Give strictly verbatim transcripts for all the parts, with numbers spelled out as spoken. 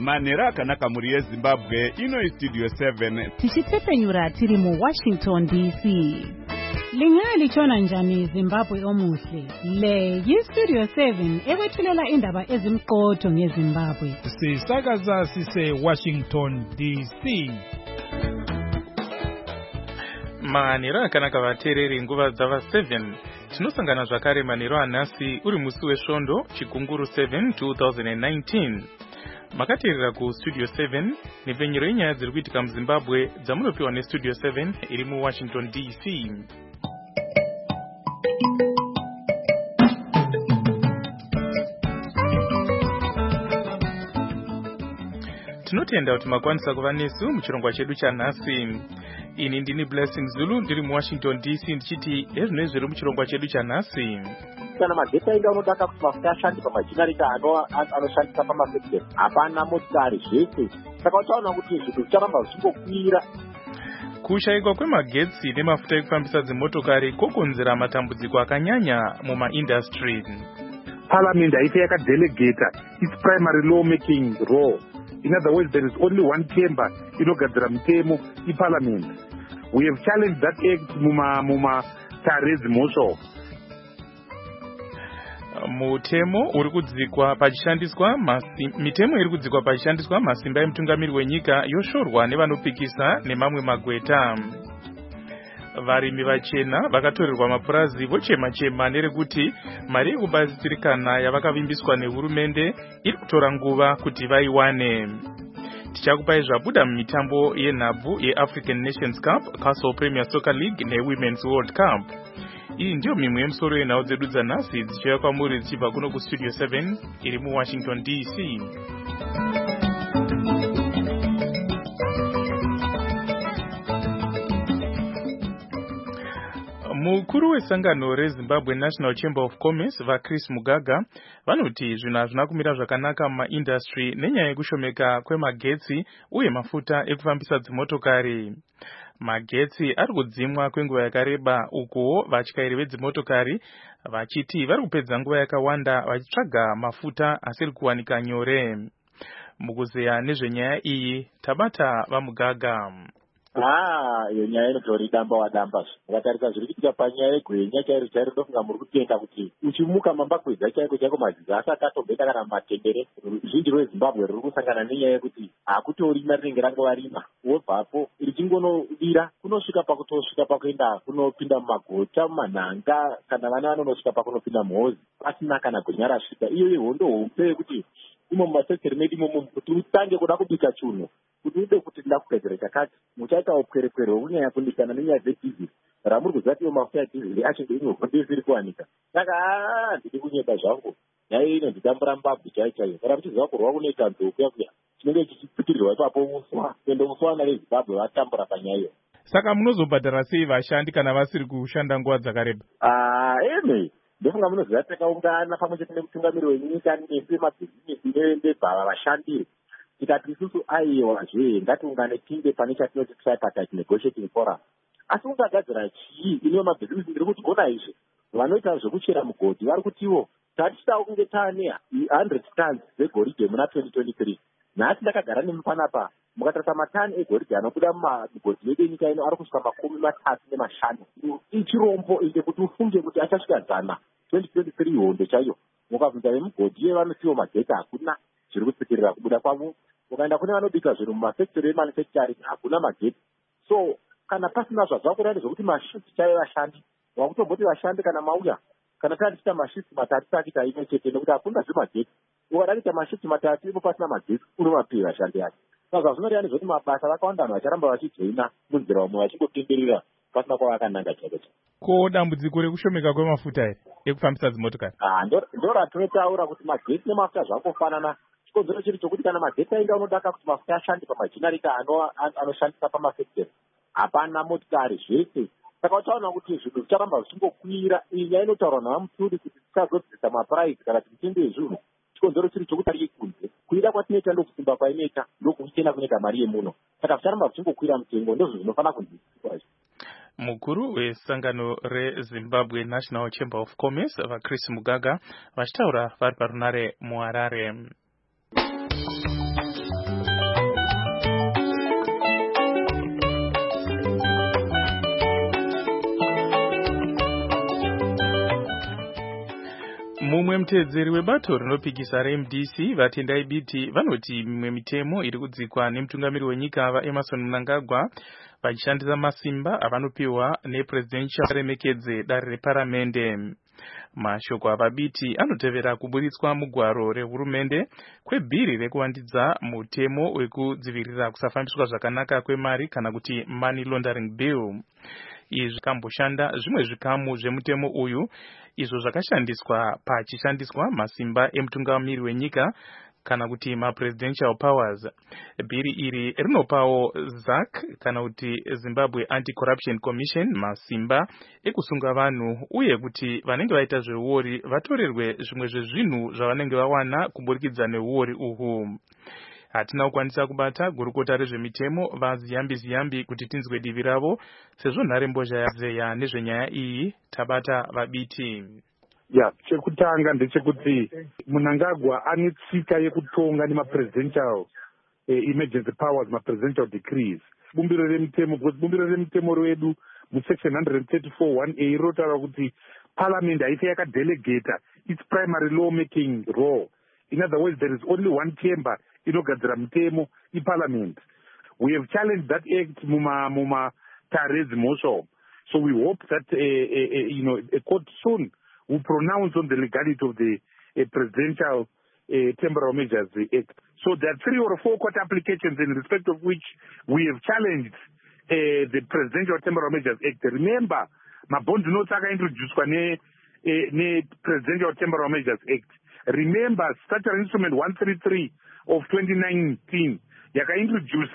manhero akanaka muri yeZimbabwe. Ino Studio seven tichitepenyura tiri mu Washington D C. Lingali chona njani Zimbabwe omuhle. Le yi Studio seven ekwethulela indaba ezimqotho ngeZimbabwe. Sisakaza sise Washington D C. Manhero akanaka vateereri nguva dzava seven. Tinosangana zvakare manhero anhasi uri musi wesvondo chigunguru seven twenty nineteen. Makateerera ku Studio seven nepfenyero yenyaya dziri kuitika muZimbabwe dzamunopiwa neStudio seven iri mu Washington D C. Tinotenda kuti makwanisa kuva nesu muchirongwa chedu chanhasi. Ini ndini Blessing Zulu ndiri mu Washington D C ndichiti ezvinoi zviri muchirongwa chedu chanhasi. Kana mageta inga unodaka kuti mafuta ashandi pamajenareta anoshandisa pamafekiteri hapana motikari zvese. Saka uchaona kuti zvinhu zvicharamba zvichikwira. Kushayikwa kwemagetsi nemafuta ekufambisa dzimotokari kokonzera matambudziko akanyanya mumaindustry. Parliament haiti yakadelegata its primary law making role. In other words, there is only one chamber inogadzira mitemo iParliament. We have challenged that act muma muma tare dzimosho. Mutemo uri kudzikwa pachishandiswa mitemo iri kudzikwa pachishandiswa masimba emutungamiri wenyika yoshorwa nevanopikisa nemamwe magweta. Varimi vachena vakatorerwa mapurazi vochema chema nerekuti mari yekubatsirikana yavakavimbiswa nehurumende iri kutora nguva kuti vaiwane. Tichakupai zvabuda mumitambo yenhabvu yeAfrican Nations Cup, Castle Premier Soccer League neWomen's World Cup. Iyi ndiyo mimwe yemusoro yenhau dzedu dzanhasi dzichiuya kwamuri dzichibva kuno kuStudio seven iri mu Washington D C. Mukuru wesangano reZimbabwe National Chamber of Commerce vaChris Mugaga vanoti zvinhu hazvina kumira zvakanaka mumaindustry nenyaya yekushomeka kwemagetsi uye mafuta ekufambisa dzimotokari. Magetsi ari kudzimwa kwenguva yakareba uko vatyairi vedzimotokari vachiti vari kupedza nguva yakawanda vachitsvaga mafuta asiri kuwanika nyore. Mukuzeya nezvenyaya iyi tabata vaMugaga. Ah, iyo nyaya inotori damba wadamba. Mukatarisa zviri kuitika panyaya yegwenya chairo chairo ndofunga muri kutenda kuti uchimuka mambakwedza chaiko chaiko madzidzi asati atombeta kana matendere. Ruzhinji rweZimbabwe ruri kusangana nenyaya yekuti hakutorima rinenge rangovarima. Wobvapo richingonodira kunosvika pakutosvika pakuenda kunopinda mumagota mumanhanga kana vana vanonosvika pakunopinda muhozi pasina kana gwenya rasvika. Iyo ihondo hombe yekuti imo mumasekiteri medu imomo kuti utange kuda kubika chunhu kuti ude kuti nda kugadzira chakati muchaita upwerekwere hwekunyanya kundikana nenyaya dzedhizili ramuri kuziva kuti mafuta edhizili acho ndeimwe hondo isiri kuwanika. Saka aa ndiri kunyeka zvangu nyaya ino nditambura mbabvu chai chaiyo kana muchiziva kurwa kunoita nzou kuya kuya chinenge chichiputirirwa ipapo uswa ende uswa nareZimbabwe vatambura panyaya iyo. Saka munozobhadhara sei vashandi kana vasiri kushanda nguva dzakareba? Ah eme ndofunga munoziva takaungana pamwe chete nemutungamiri wenyika nese mabhizinesi nebhava vashandiri tikati isusu aiwa zve ngatiungane tinde pane chatinoti tripartite negotiating forum. Asi ungagadzira chii iniwo mabhizinesi ndiri kuti ona izvi vanoita zvekuchera mugodhi vari kutiwo tatichitawo kunge taane one hundred tons dzegoridhe muna twenty twenty-three. Nhasi ndakagara nemi panapa mukatarisa matani egoridhe anobuda mumagodhi medu enyika ino ari kusvika makumi matatu nemashanu. Ichirombo inde kuti ufunge kuti achasvika zana twenty twenty-three hondo chaiyo. Mukabvunza vemugodhi vanotiwo mageti hakuna zviri kutsikirira kubuda kwavo. Ukaenda kune vanobika zvinhu mumafektori emanufacturing hakuna mageti. So kana pasina zvazvakurayira zvokuti mashifti chaiyo vashandi wakutomboti vashandi kana mauya kana tatiita mashifti matatu takita imwe chete nekuti hakuna zvemageti. Ukada kuita mashifti matatu ipo pasina mageti unomapii vashandi yake. Saka zvinoreya nezvoti mabasa vakawanda vanhu vacharamba vachijoina munzira wamwe vachingotenderera pasina kwavakananga chaiko. Ko dambudziko rekushomeka kwemafuta ere ekufambisa dzimotokari? Ah ndo ratinotaura kuti mageti nemafuta zvakofanana. Chikonzero chiri chokuti kana mageti ainga unodaka kuti mafuta ashande pamajenareta anoshandisa pamafekiteri hapana motikari zvese. Saka uchaona kuti zvinhu zvicharamba zvichingokwira. Iyi nyaya inotaurwa navamuturi kuti tisazodzisa mapuraizi kana tichitenge zvinhu. Chikonzero chiri chokuti ari kunze kuida kwatinoita ndokusimba kwainoita ndokuchena kunoita mari yemuno. Saka zvicharamba zvichingokwira mutengo ndozvo zvinofana kunzwisiswa. Mukuru wesangano reZimbabwe National Chamber of Commerce vaChris Mugaga vachitaura vari parunare muHarare. Mumwe mutedzeri webato rinopikisa reM D C vatendai biti vanoti mimwe mitemo iri kudzikwa nemutungamiri wenyika vaEmmerson Mnangagwa vachishandisa masimba avanopiwa nepresidential remekedze dare reparamende. Mashoko avabiti anotevera kuburitswa mugwaro rehurumende kwebhiri rekuwandidza mutemo wekudzivirira kusafambiswa zvakanaka kwemari kana kuti money laundering bill. Izvi zvikamboshanda zvimwe zvikamu zvemutemo uyu izvo zvakashandiswa pachishandiswa masimba emutungamiri wenyika kana kuti mapresidential powers. Bhiri iri rinopawo Z A C kana kuti Zimbabwe Anti-Corruption Commission masimba ekusunga vanhu uye kuti vanenge vaita zveuori vatorerwe zvimwe zvezvinhu zvavanenge vawana kuburikidza neuori uhu. Hatina kukwanisa kubata gurukota rezvemitemo vaZiyambi Ziyambi kuti tinzwe divi ravo sezvo nharembozha yazeya nezvenyaya iyi tabata vabiti. Ya, chekutanga ndechekuti Mnangagwa ane tsika yekutonga nemapresidential eh, emergency powers, mapresidential decrees. Bumbiro remutemo, bumbiro remutemo redu musection one thirty-four one A rotaura kuti parliament haisi yakadelegata its primary law making role. In other words, there is only one chamber inogadzira mutemo iparliament. We have challenged that act muma muma Tarez Mosho. So we hope that uh, uh, you know a court soon will pronounce on the legality of the uh, Presidential uh, Temporary Measures Act. So there are three or four court applications in respect of which we have challenged uh, the Presidential Temporary Measures Act. Remember, Mabondi Notaka introduced ne, uh, ne Presidential Temporary Measures Act. Remember, Statutory Instrument one thirty-three of twenty nineteen, yaka introduce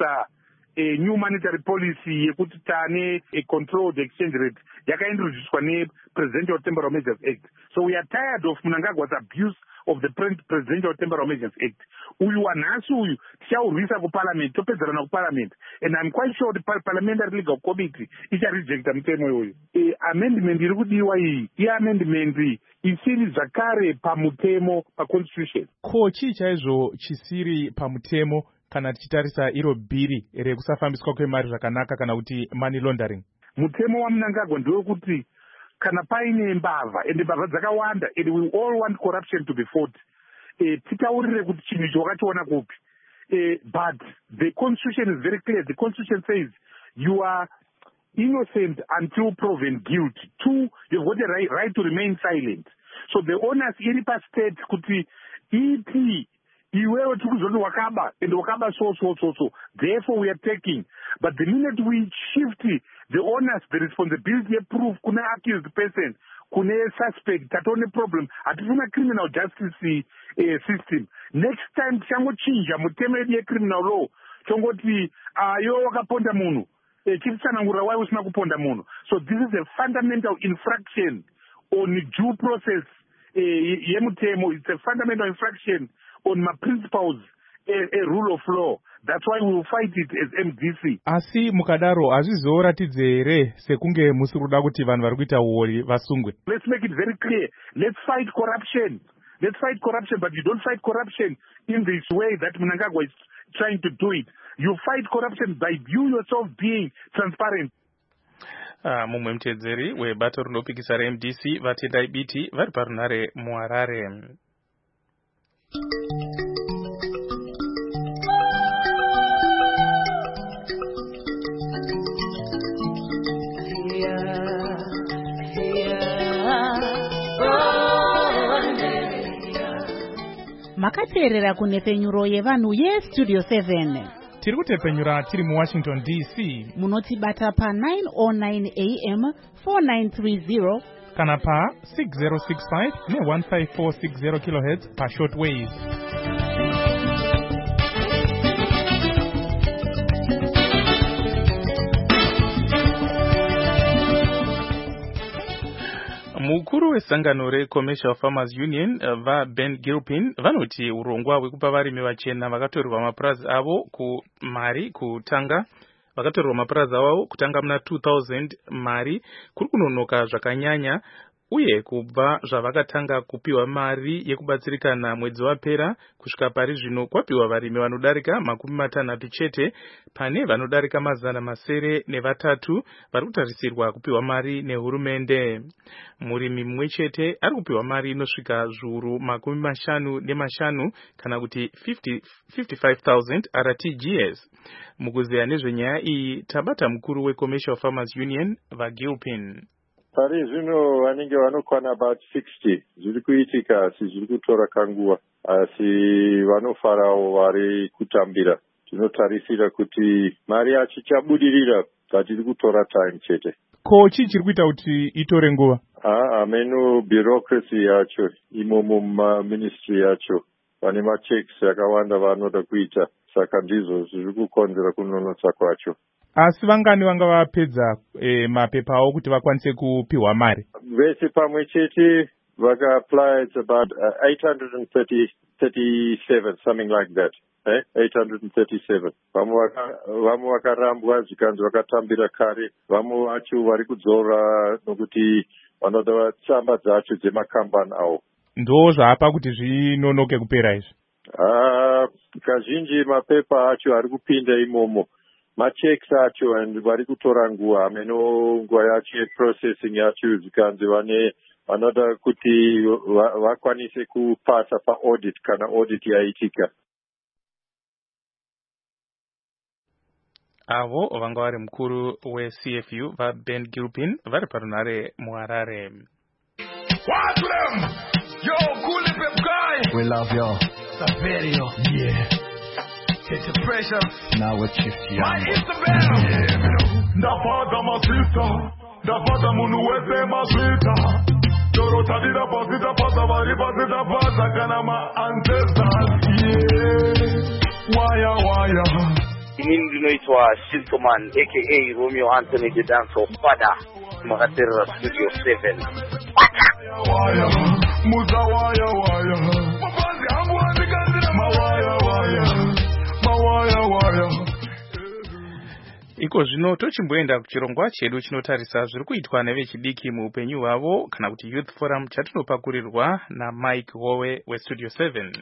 a new monetary policy yekuti tane a controlled exchange rate yakaintroduced ne Presidential Temporary Measures Act. So we are tired of Mnangagwa's abuse of the Presidential Temporary Measures Act. Uyu wanhasi uyu tichaurwisa kuparliament, topedzerana kuparliament, and I'm quite sure the parliamentary legal committee icharejecta mutemo iyoyo. E, amendment iri kudiwa iyi iamendment isiri zvakare pamutemo paconstitution. Ko chii chaizvo chisiri pamutemo kana tichitarisa iro bhiri rekusafambiswa kwemari zvakanaka kana kuti money laundering? Mutemo waMnangagwa ndewekuti kana paine mbavha, ende mbavha dzakawanda, and we all want corruption to be fought. E, titaurire kuti chinhu icho wakachiona kupi. E, but the constitution is very clear. The constitution says you are innocent until proven guilty. Two, you've got the right, right to remain silent. So the onus iri pastate kuti iti iwewe tikuzoti wakaba and wakaba so so so so. Therefore we are taking. But the minute we shift the onus, the responsibility of proof kuna accused person, kuna suspect, tatone problem. Hatifuna criminal justice uh, system. Next time chango chinja mutemo ye criminal law. Chongoti ayo uh, wakaponda munu. Eh, chitsanangura why usina kuponda munu. So this is a fundamental infraction on due process. Eh, yemutemo, it's a fundamental infraction on my principles, a, a rule of law. That's why we will fight it as M D C. Asi mukadaro azvizoratidze here sekunge musiri kuda kuti vanhu vari kuita uori vasungwe. Let's make it very clear. Let's fight corruption. Let's fight corruption, but you don't fight corruption in this way that Mnangagwa is trying to do it. You fight corruption by you yourself being transparent. Uh, mumwe mutedzeri webato rinopikisa reM D C vatendai biti vari parunhare muHarare. Makateerera kunepfenyuro yevanhu yestudio seven. Tiri kutepfenyura tiri muWashington D C. Munotibata pa nine oh nine A M four nine three zero kana pa six zero six five ne one five four six zero kilohertz pa shortwave. Mukuru wesangano reCommercial Farmers Union va Ben Gilpin vanoti urongwa hwekupa varimi vachena vakatorerwa mapurazi avo kumari kutanga vakatorerwa mapurazi avo kutanga muna two thousand mari kuri kunonoka zvakanyanya uye kubva zvavakatanga kupiwa mari yekubatsirikana mwedzi wapera kusvika pari zvino kwapiwa varimi vanodarika makumi matanhatu chete pane vanodarika mazana masere nevatatu vari kutarisirwa kupiwa mari nehurumende. Murimi mumwe chete ari kupiwa mari inosvika zviuru makumi mashanu nemashanu kana kuti fifty-five thousand R T G S. Mukuzeya nezvenyaya iyi tabata mukuru weCommercial Farmers Union vaGilpin. Pari zvino vanenge vanokwana about sixty zviri kuitika asi zviri kutora kanguva, asi vanofarawo vari kutambira. Tinotarisira kuti mari yacho ichabudirira but iri kutora time chete. Ko chii chiri kuita kuti itore nguva? Ah, ameno bureaucracy yacho imomo muministry yacho vane machecks yakawanda vanoda kuita, saka ndizvo zviri kukonzera kunonotsa kwacho. Asi vangani vanga vapedza e, mapepa awo kuti vakwanise kupiwa mari? Vese pamwe chete vaka-apply, it's about uh, eight hundred thirty-seven, something like that. Eh? eight hundred thirty-seven. Vamwe vakarambwa zvikanzi vakatambira kare, vamwe vacho vari kudzora nokuti vanoda tsamba dzacho dzemakambani awo. Ndo zvapa kuti zvinonoke kupera izvi? Ah, kazhinji mapepa acho ari kupinda imomo. Machecks acho and vari kutora nguva, ameno nguva yacho yeprocessing yacho zvikanzi vane vanoda kuti vakwanise kupasa paaudit kana audit yaitika. Avo vanga vari mukuru weC F U vaBen Gilpin vari parunare muHarare. Watch them! Yo, cool pep guy! We love you. Saverio. Yeah. It's a pressure. Now we're shifty. My Isabel. Yeah, Ndapata masita. Ndapata munu wese masita. Doro tadira pasita pasa vari pasita pasa kana ma ancestors. Yeah. Waya waya. Mimi ndinoitwa Shiltoman aka Romeo Anthony the Dancer Father. Makatera Studio seven. Waya. Muza waya waya. Mapanzi hangu andikandira mawaya waya. Iko zvino tochimboenda kuchirongwa chedu chinotarisa zviri kuitwa nevechidiki muupenyu hwavo kana kuti Youth Forum chatinopakurirwa naMike Howe weStudio seven.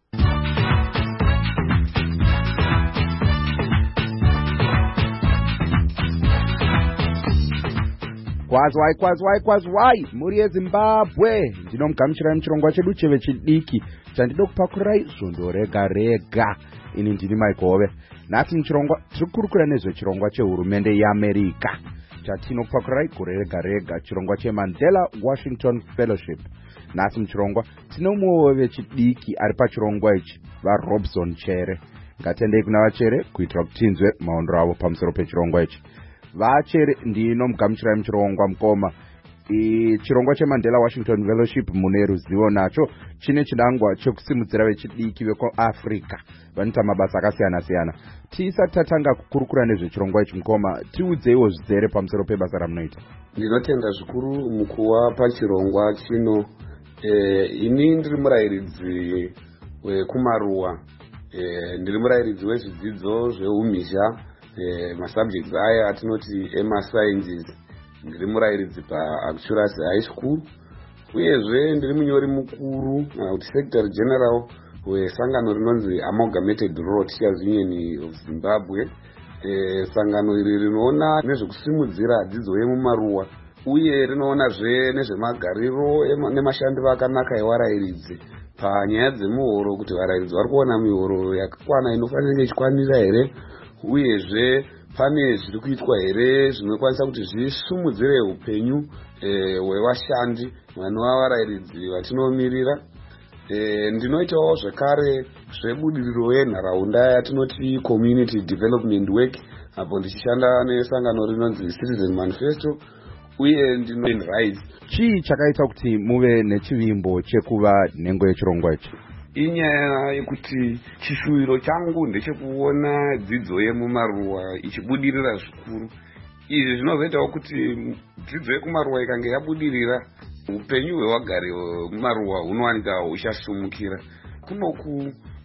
Kwazwai kwazwai kwazwai muri yeZimbabwe, ndinomugamuchirai muchirongwa chedu chevechidiki chandido kupakurirai zvondo rega rega. Ini ndini Mike Howe. Nhasi muchirongwa tiri kukurukura nezvechirongwa chehurumende yeAmerica chatinokupakurirai gore rega rega, chirongwa cheMandela Washington Fellowship. Nhasi muchirongwa tine mumwe wevechidiki ari pachirongwa ichi, vaRobson Chere. Ngatiendei kuna vaChere kuitira kuti tinzwe maondero avo pamusoro pechirongwa ichi. VaChere ndinomugamuchirai muchirongwa mukoma. Chirongwa cheMandela Washington Fellowship mune ruzivo nacho chine chidangwa chekusimudzira vechidiki vekuAfrica vanoita mabasa akasiyana siyana. Tisati tatanga kukurukura nezvechirongwa ichi mukoma, tiudzeiwo zvizere pamusoro pebasa ramunoita. Ndinotenda zvikuru mukuwa pachirongwa chino. Eh, ini ndiri murayiridzi wekumaruwa. Eh, ndiri murayiridzi wezvidzidzo zveumhizha, eh, masubjects aya atinoti emasciences. Ndiri murayiridzi paActuras High School, uyezve ndiri munyori mukuru kana kuti Secretary General wesangano rinonzi Amalgamated Rural Teachers Union of Zimbabwe. E, sangano iri rinoona nezvekusimudzira dzidzo yemumaruwa uye rinoonazve nezvemagariro nemashandiro akanaka evarayiridzi panyaya dzemuhoro, kuti varayiridzi vari kuona mihoro yakakwana inofanira ichikwanira here, uyezve pane zviri kuitwa here zvinokwanisa kuti zvisumudzire upenyu hwevashandi e, vanova varayiridzi vatinomirira. E, ndinoitawo zvekare zvebudiriro yenharaunda yatinoti community development work, apo ndichishanda nesangano rinonzi Citizen Manifesto, uye ndino rights. Chii chakaita kuti muve nechivimbo chekuva nhengo yechirongwa ichi? Inyaya yekuti chishuwiro changu ndechekuona dzidzo yemumaruwa ichibudirira zvikuru. Izvi zvinozoitawo kuti dzidzo yekumaruwa ikange yabudirira, upenyu hwevagari mumaruwa hunowanika huchasumukira. Kunoku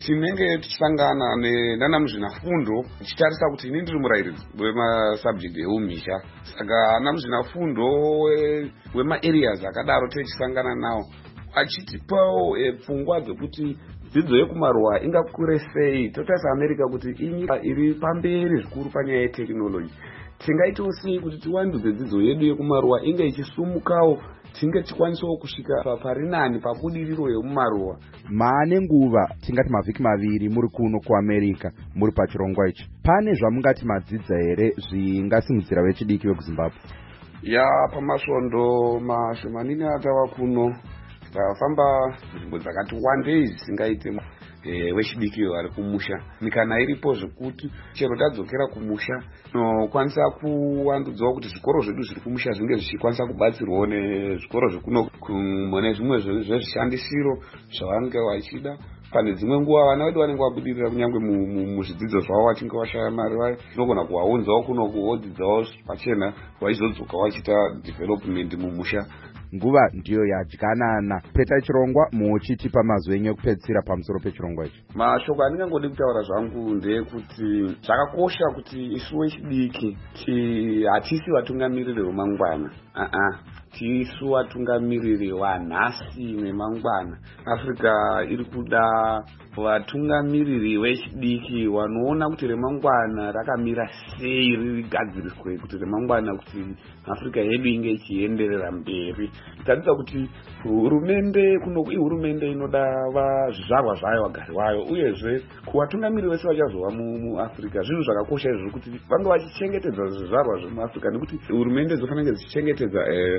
tinenge tichisangana nana muzvinafundo tichitarisa kuti ini ndiri murayiridzi wemasubject eumhizha, saka ana muzvinafundo wemaareas akadaro tichisangana nawo achitipawo pfungwa dzekuti dzidzo yekumaruwa ingakure sei. Totarisa America kuti inyika iri pamberi zvikuru panyaya yetekinoloji. Tingaitawo sei kuti tiwandudze dzidzo yedu yekumaruwa inge ichisumukawo, tinge tikwanisawo kusvika parinani pabudiriro yemumaruwa. Maane nguva tingati mavhiki maviri muri kuno kuAmerica, muri pachirongwa ichi. Pane zvamungati madzidza here zvingasimudzira vechidiki vekuZimbabwe? Ya, pamasvondo mashomanini atava kuno tafamba nzvimbo dzakati wandei dzisingaite wechidiki vari kumusha. Mikana iripo zvekuti chero tadzokera kumusha nokwanisa kuwandudzawo kuti zvikoro zvedu zviri kumusha zvinge zvichikwanisa kubatsirwawo nezvikoro zvekuno mune zvimwe zvezvishandisiro zvavanenge vachida. Pane dzimwe nguva vana vedu vanenge vabudirira kunyange muzvidzidzo zvavo vachinge vashaya mari vayo tinogona kuvaunzawo kuno kuodzidzawo pachena vaizodzoka vachiita development mumusha. Nguva ndiyo yadyanana. Peta chirongwa muchitipa mazwi enyu ekupedzisira pamusoro pechirongwa ichi. Mashoko andingangode kutaura zvangu ndeyekuti zvakakosha kuti isu vechidiki hatisi vatungamiriri vemangwana, aa tisu vatungamiriri vanhasi nemangwana. Africa iri kuda vatungamiriri vechidiki vanoona kuti remangwana rakamira sei, ririgadziriswe kuti remangwana kuti Africa yedu inge ichienderera mberi. Tadzidza kuti hurumende kuno ihurumende inoda zvizvarwa zvayo vagari vayo, uyezve kuvatungamiriri vese vachazova muAfrica zvinhu zvakakosha izvo kuti vange vachichengetedza zvizvarwa zvemuAfrica, nekuti hurumende dzofanira dzichengetedza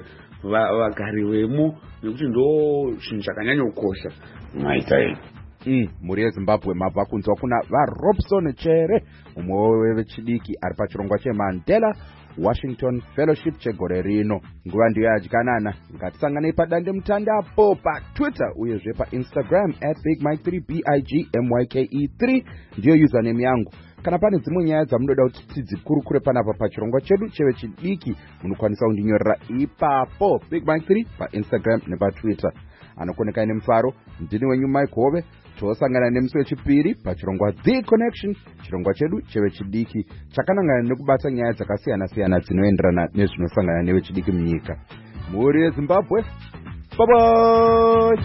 vagari vemo, nekuti ndo chinhu chakanyanya kukosha maita iyi. Mm, muri yeZimbabwe mabva kunzwa kuna vaRobson Chere, umwe wevechidiki ari pachirongwa cheMandela Washington Fellowship chegore rino. Nguva ndiyo yadyanana. Ngatisanganei padande mutandapo paTwitter uyezve paInstagram at big mike three b i g m y k e three ndiyo username yangu. Kana pane dzimwe nyaya dzamunoda kuti tidzikurukure panapa pachirongwa chedu chevechidiki, munokwanisa kundinyorera ipapo big mike three paInstagram nepaTwitter. Anokoneka nemufaro, ndini wenyu Mike Hove. Tosangana nemusi wechipiri pachirongwa The Connection, chirongwa chedu chevechidiki chakanangana nekubata nyaya dzakasiyana siyana dzinoenderana nezvinosangana nevechidiki munyika. Muri yeZimbabwe, bye bye.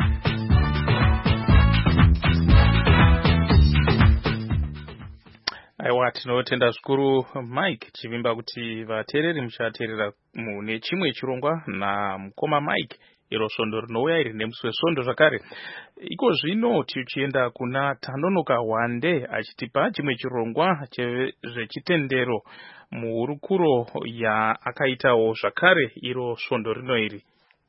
Aiwa, tinotenda zvikuru Mike chivimba kuti vateereri muchateerera mune chimwe chirongwa namukoma Mike iro svondo rinouya iri nemusi wesvondo zvakare. Iko zvino tichienda kuna Tanonoka Wande achitipa chimwe chirongwa chezvechitendero muhurukuro yaakaitawo zvakare iro svondo rino iri.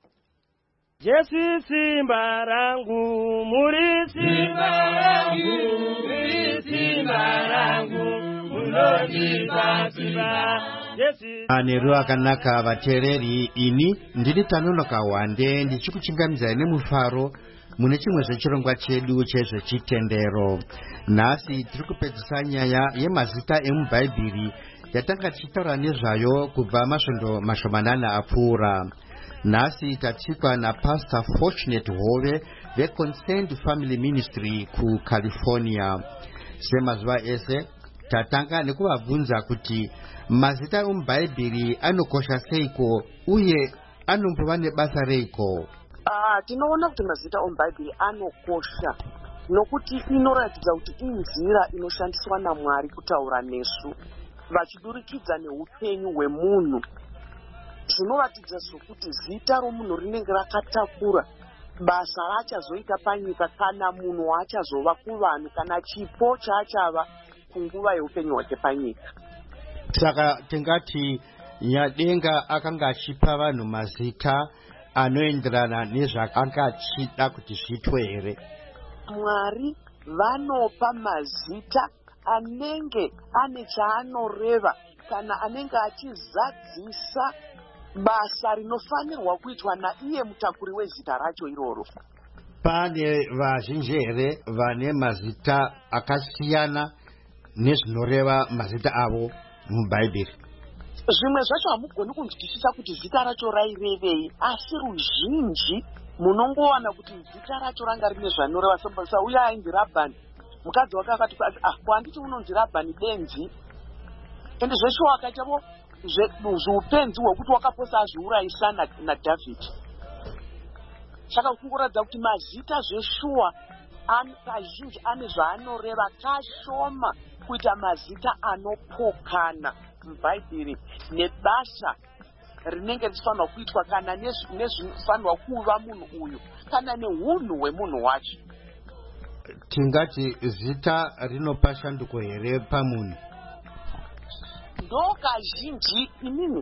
Jesu simba rangu, muri simba rangu, muri simba rangu, munondipa simba. Aneru akanaka vateereri, ini ndiri Tanonoka Wande ndichikuchingamidza nemufaro mune chimwe zvechirongwa chedu chezvechitendero. Nhasi tiri kupedzisa nyaya yemazita emubhaibheri yatanga tichitaura nezvayo kubva masvondo mashomanana apfuura. Nhasi tatikwa naPastor Fortunate Hove veConsent Family Ministry kuCalifornia. Semazuva ese tatanga nekuvabvunza kuti mazita omubhaibheri anokosha seiko uye anombova nebasa reiko. Ah, tinoona kuti mazita omubhaibheri anokosha nokuti inoratidza kuti inzira inoshandiswa naMwari kutaura nesu vachidurikidza neupenyu hwemunhu. Zvinoratidza sokuti zita romunhu rinenge rakatakura basa raachazoita panyika kana munhu waachazova kuvanhu kana chipo chaachava kunguva yeupenyu hwake panyika. Saka tingati Nyadenga akanga achipa vanhu mazita anoenderana nezvaanga achida kuti zviitwe here. Mwari vanopa mazita anenge ane chaanoreva kana anenge achizadzisa basa rinofanirwa kuitwa naiye mutakuri wezita racho iroro. Pane vazhinji here vane mazita akasiyana nezvinoreva mazita avo mubhaibheri? Zvimwe zvacho hamugoni kunzwisisa kuti zita racho rairevei, asi ruzhinji munongowana kuti zita racho ranga rine zvanoreva. Sauya ainzi Rabhani, mukadzi wake akati ah kwanditi unonzi Rabhani benzi, ende zveshuwa akaitavo zveupenzi hwekuti wakaposa azviurayisa naDhavhidhi. Saka kungoratidza kuti mazita zveshuwa kazhinji ane zvaanoreva kashoma kuita mazita anopokana mubhaibheri nebasa rinenge richifanirwa kuitwa kana nezvinofanirwa kuva munhu uyu kana neunhu hwemunhu wacho. Tingati zita rinopa shanduko here pamunhu? Ndo kazhinji inini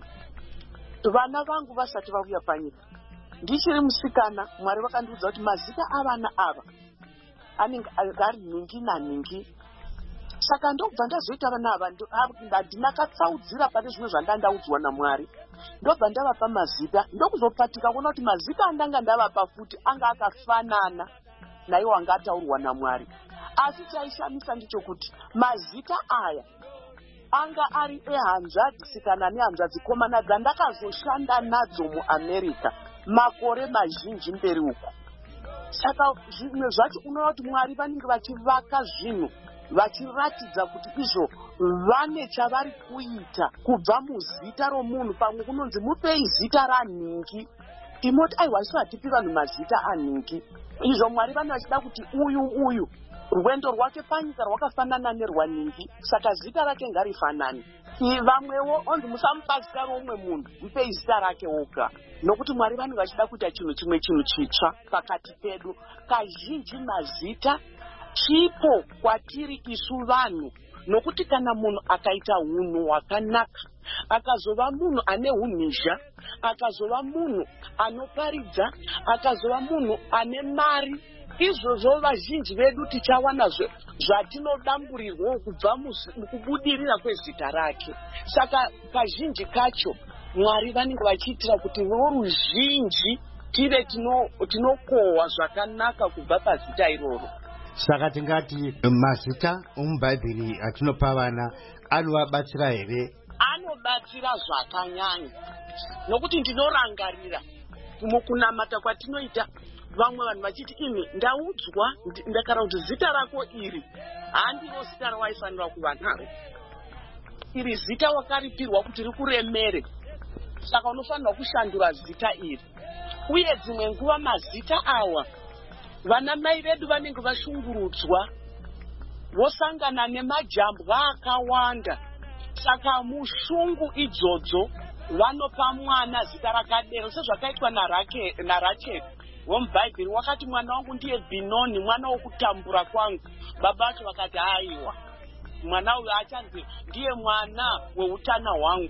vana vangu vasati vauya panyika ndichiri musikana, Mwari vakandiudza kuti mazita avana ava anenge ari ningi naningi. Saka ndobva ndazoita vana ava ndinakatsaudzira pane zvimwe zvandandaudzwa naMwari, ndobva ndavapa mazita. Ndokuzopatika kuona kuti mazita andanga ndavapa futi anga akafanana naiwo anga ataurwa naMwari. Asi chaishamisa ndichokuti mazita aya anga ari ehanzvadzi kana nehanzvadzi komana dzandakazoshanda nadzo muAmerica makore mazhinji mberi uko. Saka zvimwe zvacho unoona kuti Mwari vanenge vachivaka zvinhu vachiratidza kuti izvo vane chavari kuita kubva muzita romunhu. Pamwe kunonzi mupei zita ranhingi, imoti aiwa isu hatipi vanhu mazita anhingi. Izvo Mwari vane vachida kuti uyu uyu rwendo rwake panyika rwakafanana nerwanhingi, saka zita rake ngarifanane. Vamwewo onzi musamupa zita romumwe munhu, mupei zita rake oga, nokuti Mwari vanenge vachida kuita chinhu chimwe, chinhu chitsva pakati pedu. Kazhinji mazita chipo kwatiri isu vanhu, nokuti kana munhu akaita hunhu hwakanaka, akazova munhu ane umhizha, akazova munhu anoparidza, akazova munhu ane mari, izvozvo vazhinji vedu tichawana zvatinodamburirwa kubva mukubudirira kwezita rake. Saka kazhinji kacho Mwari vanenge vachiitira kuti voruzhinji tive tinokohwa zvakanaka kubva pazita iroro. Saka tingati mazita omubhaibheri atinopa vana anovabatsira here? Anobatsira zvakanyanya, nokuti ndinorangarira mukunamata kwatinoita vamwe vanhu vachiti imi ndaudzwa ndakara kuti zita rako iri handiro zita rawaifanira kuva naro, iri zita wakaripirwa kuti rikuremere, saka unofanirwa kushandura zita iri. Uye dzimwe nguva mazita awa vana mai vedu vanenge vashungurudzwa, vosangana nemajambwa akawanda, saka mushungu idzodzo vanopa mwana zita rakadero, sezvakaitwa naRacheri womubhaibheri. Wakati mwana wangu ndiye Bhinoni, mwana wokutambura kwangu. Baba vacho vakati haiwa, mwana uyu achanzi ndiye mwana weutana hwangu.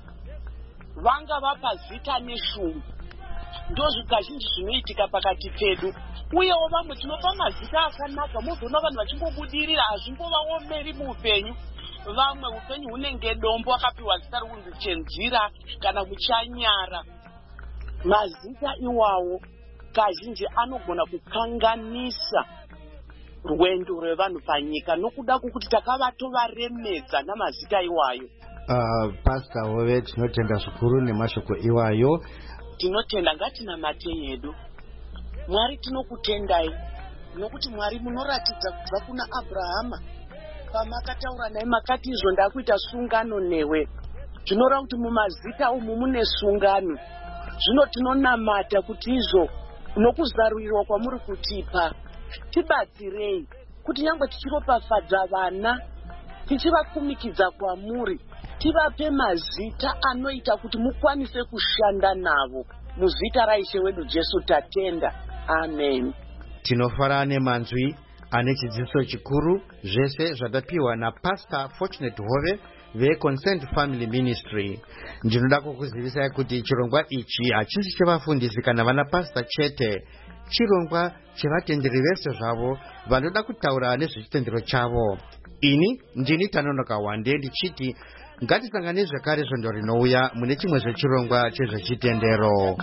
Vanga vapa zita neshungu. Ndozvo kazhinji zvinoitika pakati pedu. Uyewo vamwe tinopa mazita akanaka, mozoona vanhu vachingobudirira, hazvimbovaomeri muupenyu. Vamwe upenyu hunenge dombo, akapiwa zita rokunzi Chenzira kana Muchanyara. Mazita iwawo kazhinji anogona kukanganisa rwendo rwevanhu panyika, nokuda kwokuti takavatovaremedza namazita iwayo. Uh, Pastor Hove, tinotenda zvikuru nemashoko iwayo. Tinotenda, ngatinamate yedu. Mwari tinokutendai, nokuti Mwari munoratidza kubva kuna Abrahama pamakataura naye makati izvo ndakuita sungano newe. Zvinoreva kuti mumazita umu mune sungano. Zvino tinonamata kuti izvo nokuzarurirwa kwamuri kutipa tibatsirei kuti nyangwe tichiropafadza vana, tichivakumikidza kwamuri, tivape mazita anoita kuti mukwanise kushanda navo. Muzita raIshe wedu Jesu tatenda. Amen. Tinofara nemanzwi ane chidzidzo chikuru zvese zvatapiwa naPastor Fortunate Hove veConsent Family Ministry. Ndinoda kukuzivisai kuti chirongwa ichi hachisi chevafundisi kana vana pastor chete, chirongwa chevatenderi vese zvavo vanoda kutaura nezvechitendero chavo. Ini ndini Tanonoka Wande ndichiti ngatisangane zvakare svondo rinouya mune chimwe zvechirongwa chezvechitendero.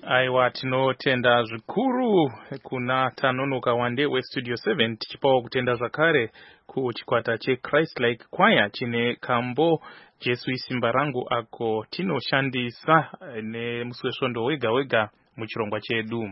Aiwa tinotenda zvikuru kuna Tanonoka Wande weStudio seven tichipawo kutenda zvakare kuchikwata cheChrist-like Choir chine kambo Jesu isimba rangu ako tinoshandisa nemusi wesvondo wega wega muchirongwa chedu.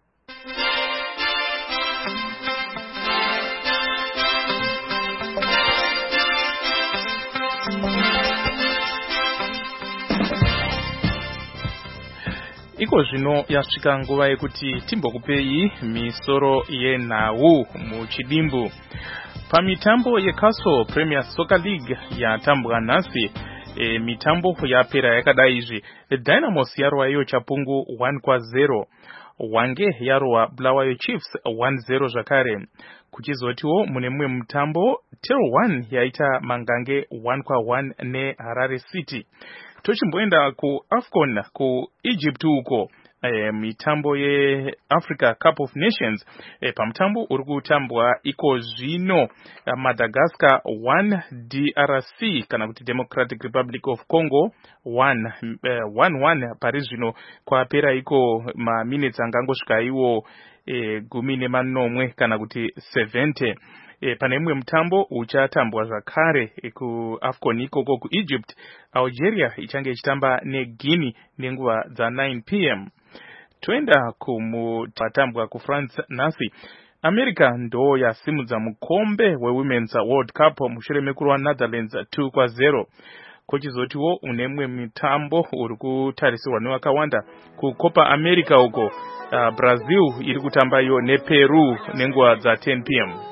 Iko zvino yasvika nguva yekuti timbokupei misoro yenhau muchidimbu. Pamitambo yeCastle Premier Soccer League yatambwa nhasi, e, mitambo yapera yakadai izvi. Dynamos yarova iyo Chapungu one kwa zero. Wange yarova Bulawayo Chiefs one zero zvakare. Kuchizotiwo mune mumwe mutambo Tel one yaita Mangange one kwa one neHarare City. Tochimboenda ku AFCON ku Egypt uko, e, mitambo ye Africa Cup of Nations, e, pamutambo uri kutambwa iko zvino Madagascar one D R C kana kuti Democratic Republic of Congo one one one pari zvino kwapera iko ma minutes angangosvika iwo e, gumi nemanomwe kana kuti seventy. E, pane mwe mutambo uchatambwa zvakare e, ku AFCON ikoko ku Egypt. Algeria ichange ichitamba neGuinea nenguva dza nine p m Toenda kumutambwa ku France nhasi. America ndo yasimudza mukombe weWomen's World Cup mushure mekurwa Netherlands two kwa zero. Kochizotiwo une mwe mitambo uri kutarisirwa nevakawanda ku Copa America uko, uh, Brazil iri kutamba iyo nePeru nenguva dza ten p m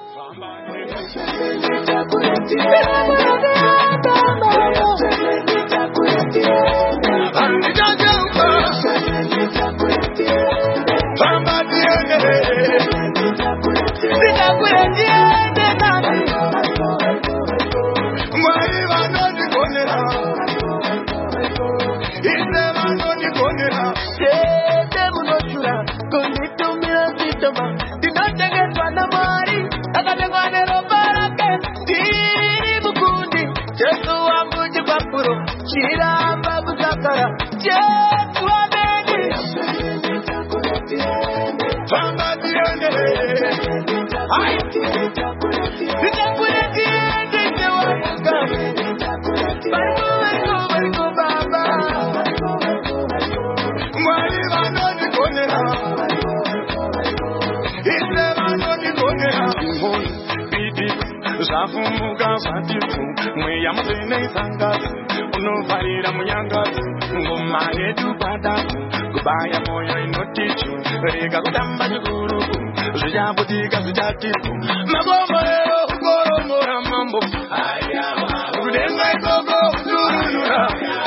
Zavumuka zvatifu mweya muzene sangazi unofarira munyangazi ngoma yedu padaku kubaya moyo inotichu rega kutamba chikuruku zvichabutika zvichatifu magomorero kukoromora mambo kudenga ikoko zurunura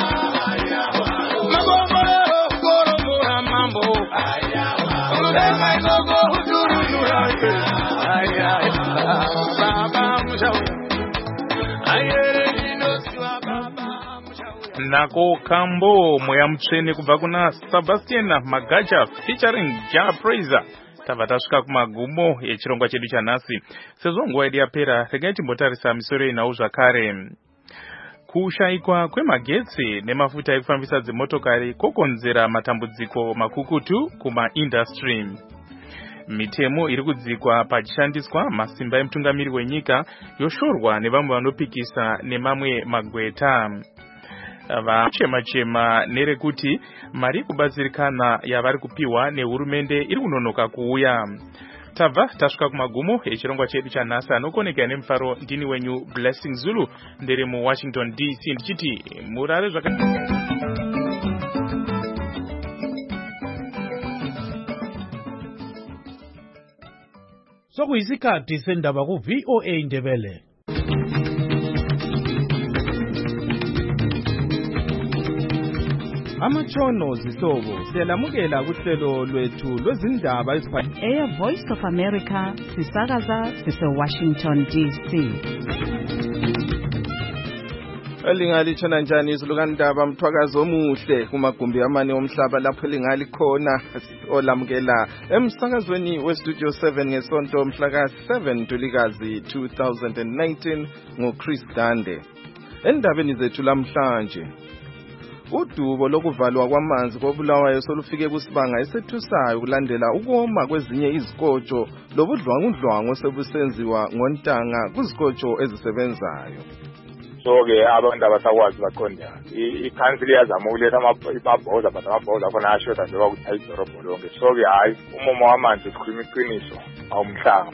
magomorero kukoromora mambo kudenga ikoko zurunura nako kambo moya mutsvene kubva kuna Sebastian Magacha featuring Ja Praiser. Tabva tasvika kumagumo echirongwa chedu chanhasi. Sezvo nguva yedu yapera, regai timbotarisa misoro yenhau zvakare. Kushayikwa kwemagetsi nemafuta ekufambisa dzimotokari kokonzera matambudziko makukutu kuma-industry. Mitemo iri kudzikwa pachishandiswa masimba emutungamiri wenyika yoshorwa nevamwe vanopikisa nemamwe magweta. Vachema-chema nerekuti mari kubatsirikana yavari kupiwa nehurumende iri kunonoka kuuya. Tabva tasvika kumagumo echirongwa chedu chanhasi. Anokoneka nemufaro ndini wenyu Blessing Zulu ndiri muWashington D C ndichiti murare zvaka sokuyisikhathi sendaba ku V O A Ndebele. Amachono zihlobo siyalamukela kuhlelo lwethu lwezindaba eziphathelene Air Voice of America sisakaza sise Washington D C. Elingalithona njani izulukandaba mthwakazi omuhle kumagumbi amane omhlaba lapho elingali khona olamukela emsakazweni weStudio seven ngesonto mhla ka seven Ntulikazi two thousand nineteen ngoChris Dande. Endabeni zethu lamhlanje, Udubo lokuvalwa kwamanzi koBulawayo solufike kusibanga esethusayo kulandela ukoma kwezinye izikotsho lobudlwangudlwangu osebusenziwa ngontanga kuzikotsho ezisebenzayo. So-ke abantu abasakwazi baqonda i-council iyazama ukuletha amabhoza but amabhoza akhona ayashoda njengoba kuthi idorobho lonke. So-ke hhayi umumo wamanzi sikhuluma iqiniso awumhlanga.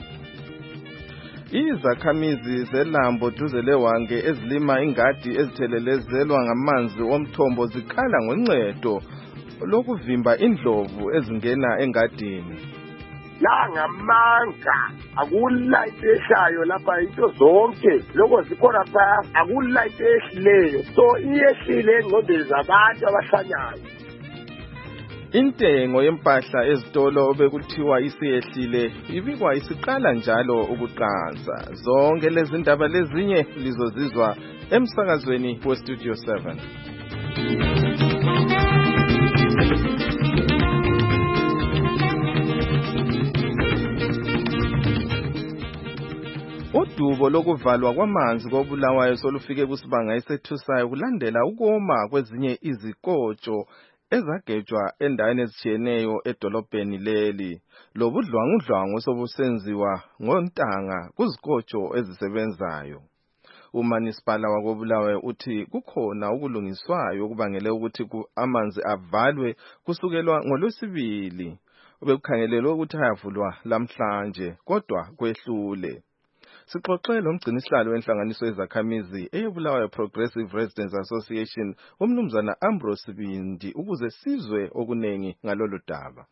Izakhamizi zeLambo duze leWange ezilima ingadi ezithelelezelwa ngamanzi omthombo zikhala ngoncedo lokuvimba indlovu ezingena engadini. La ngamanga akulight eshayo lapha into zonke lokho zikhona pha akulight ehlileyo so iyehlile engqondweni zabantu abahlanyayo. Intengo yempahla ezitolo obekuthiwa isiyehlile ibikwa isiqala njalo ukuqansa. Zonke lezi ndaba lezinye lizozizwa emsakazweni we Studio seven. Udubo lokuvalwa kwamanzi koBulawayo solufike kusibanga esethusayo kulandela ukoma kwezinye izikotsho ezagejwa endaweni ezitshiyeneyo edolobheni leli. Lobudlwangudlwangu sobusenziwa ngontanga kuzikotsho ezisebenzayo. Umanisipala wakoBulawayo uthi kukhona ukulungiswayo okubangele ukuthi amanzi avalwe kusukelwa ngoLwesibili. Obekukhangelelwe ukuthi ayavulwa lamhlanje kodwa kwehlule. Sixoxe lomgcinisihlalo wenhlanganiso yezakhamizi eyeBulawayo Progressive Residents Association umnumzana Ambrose Bindi ukuze sizwe okunengi ngalolu daba.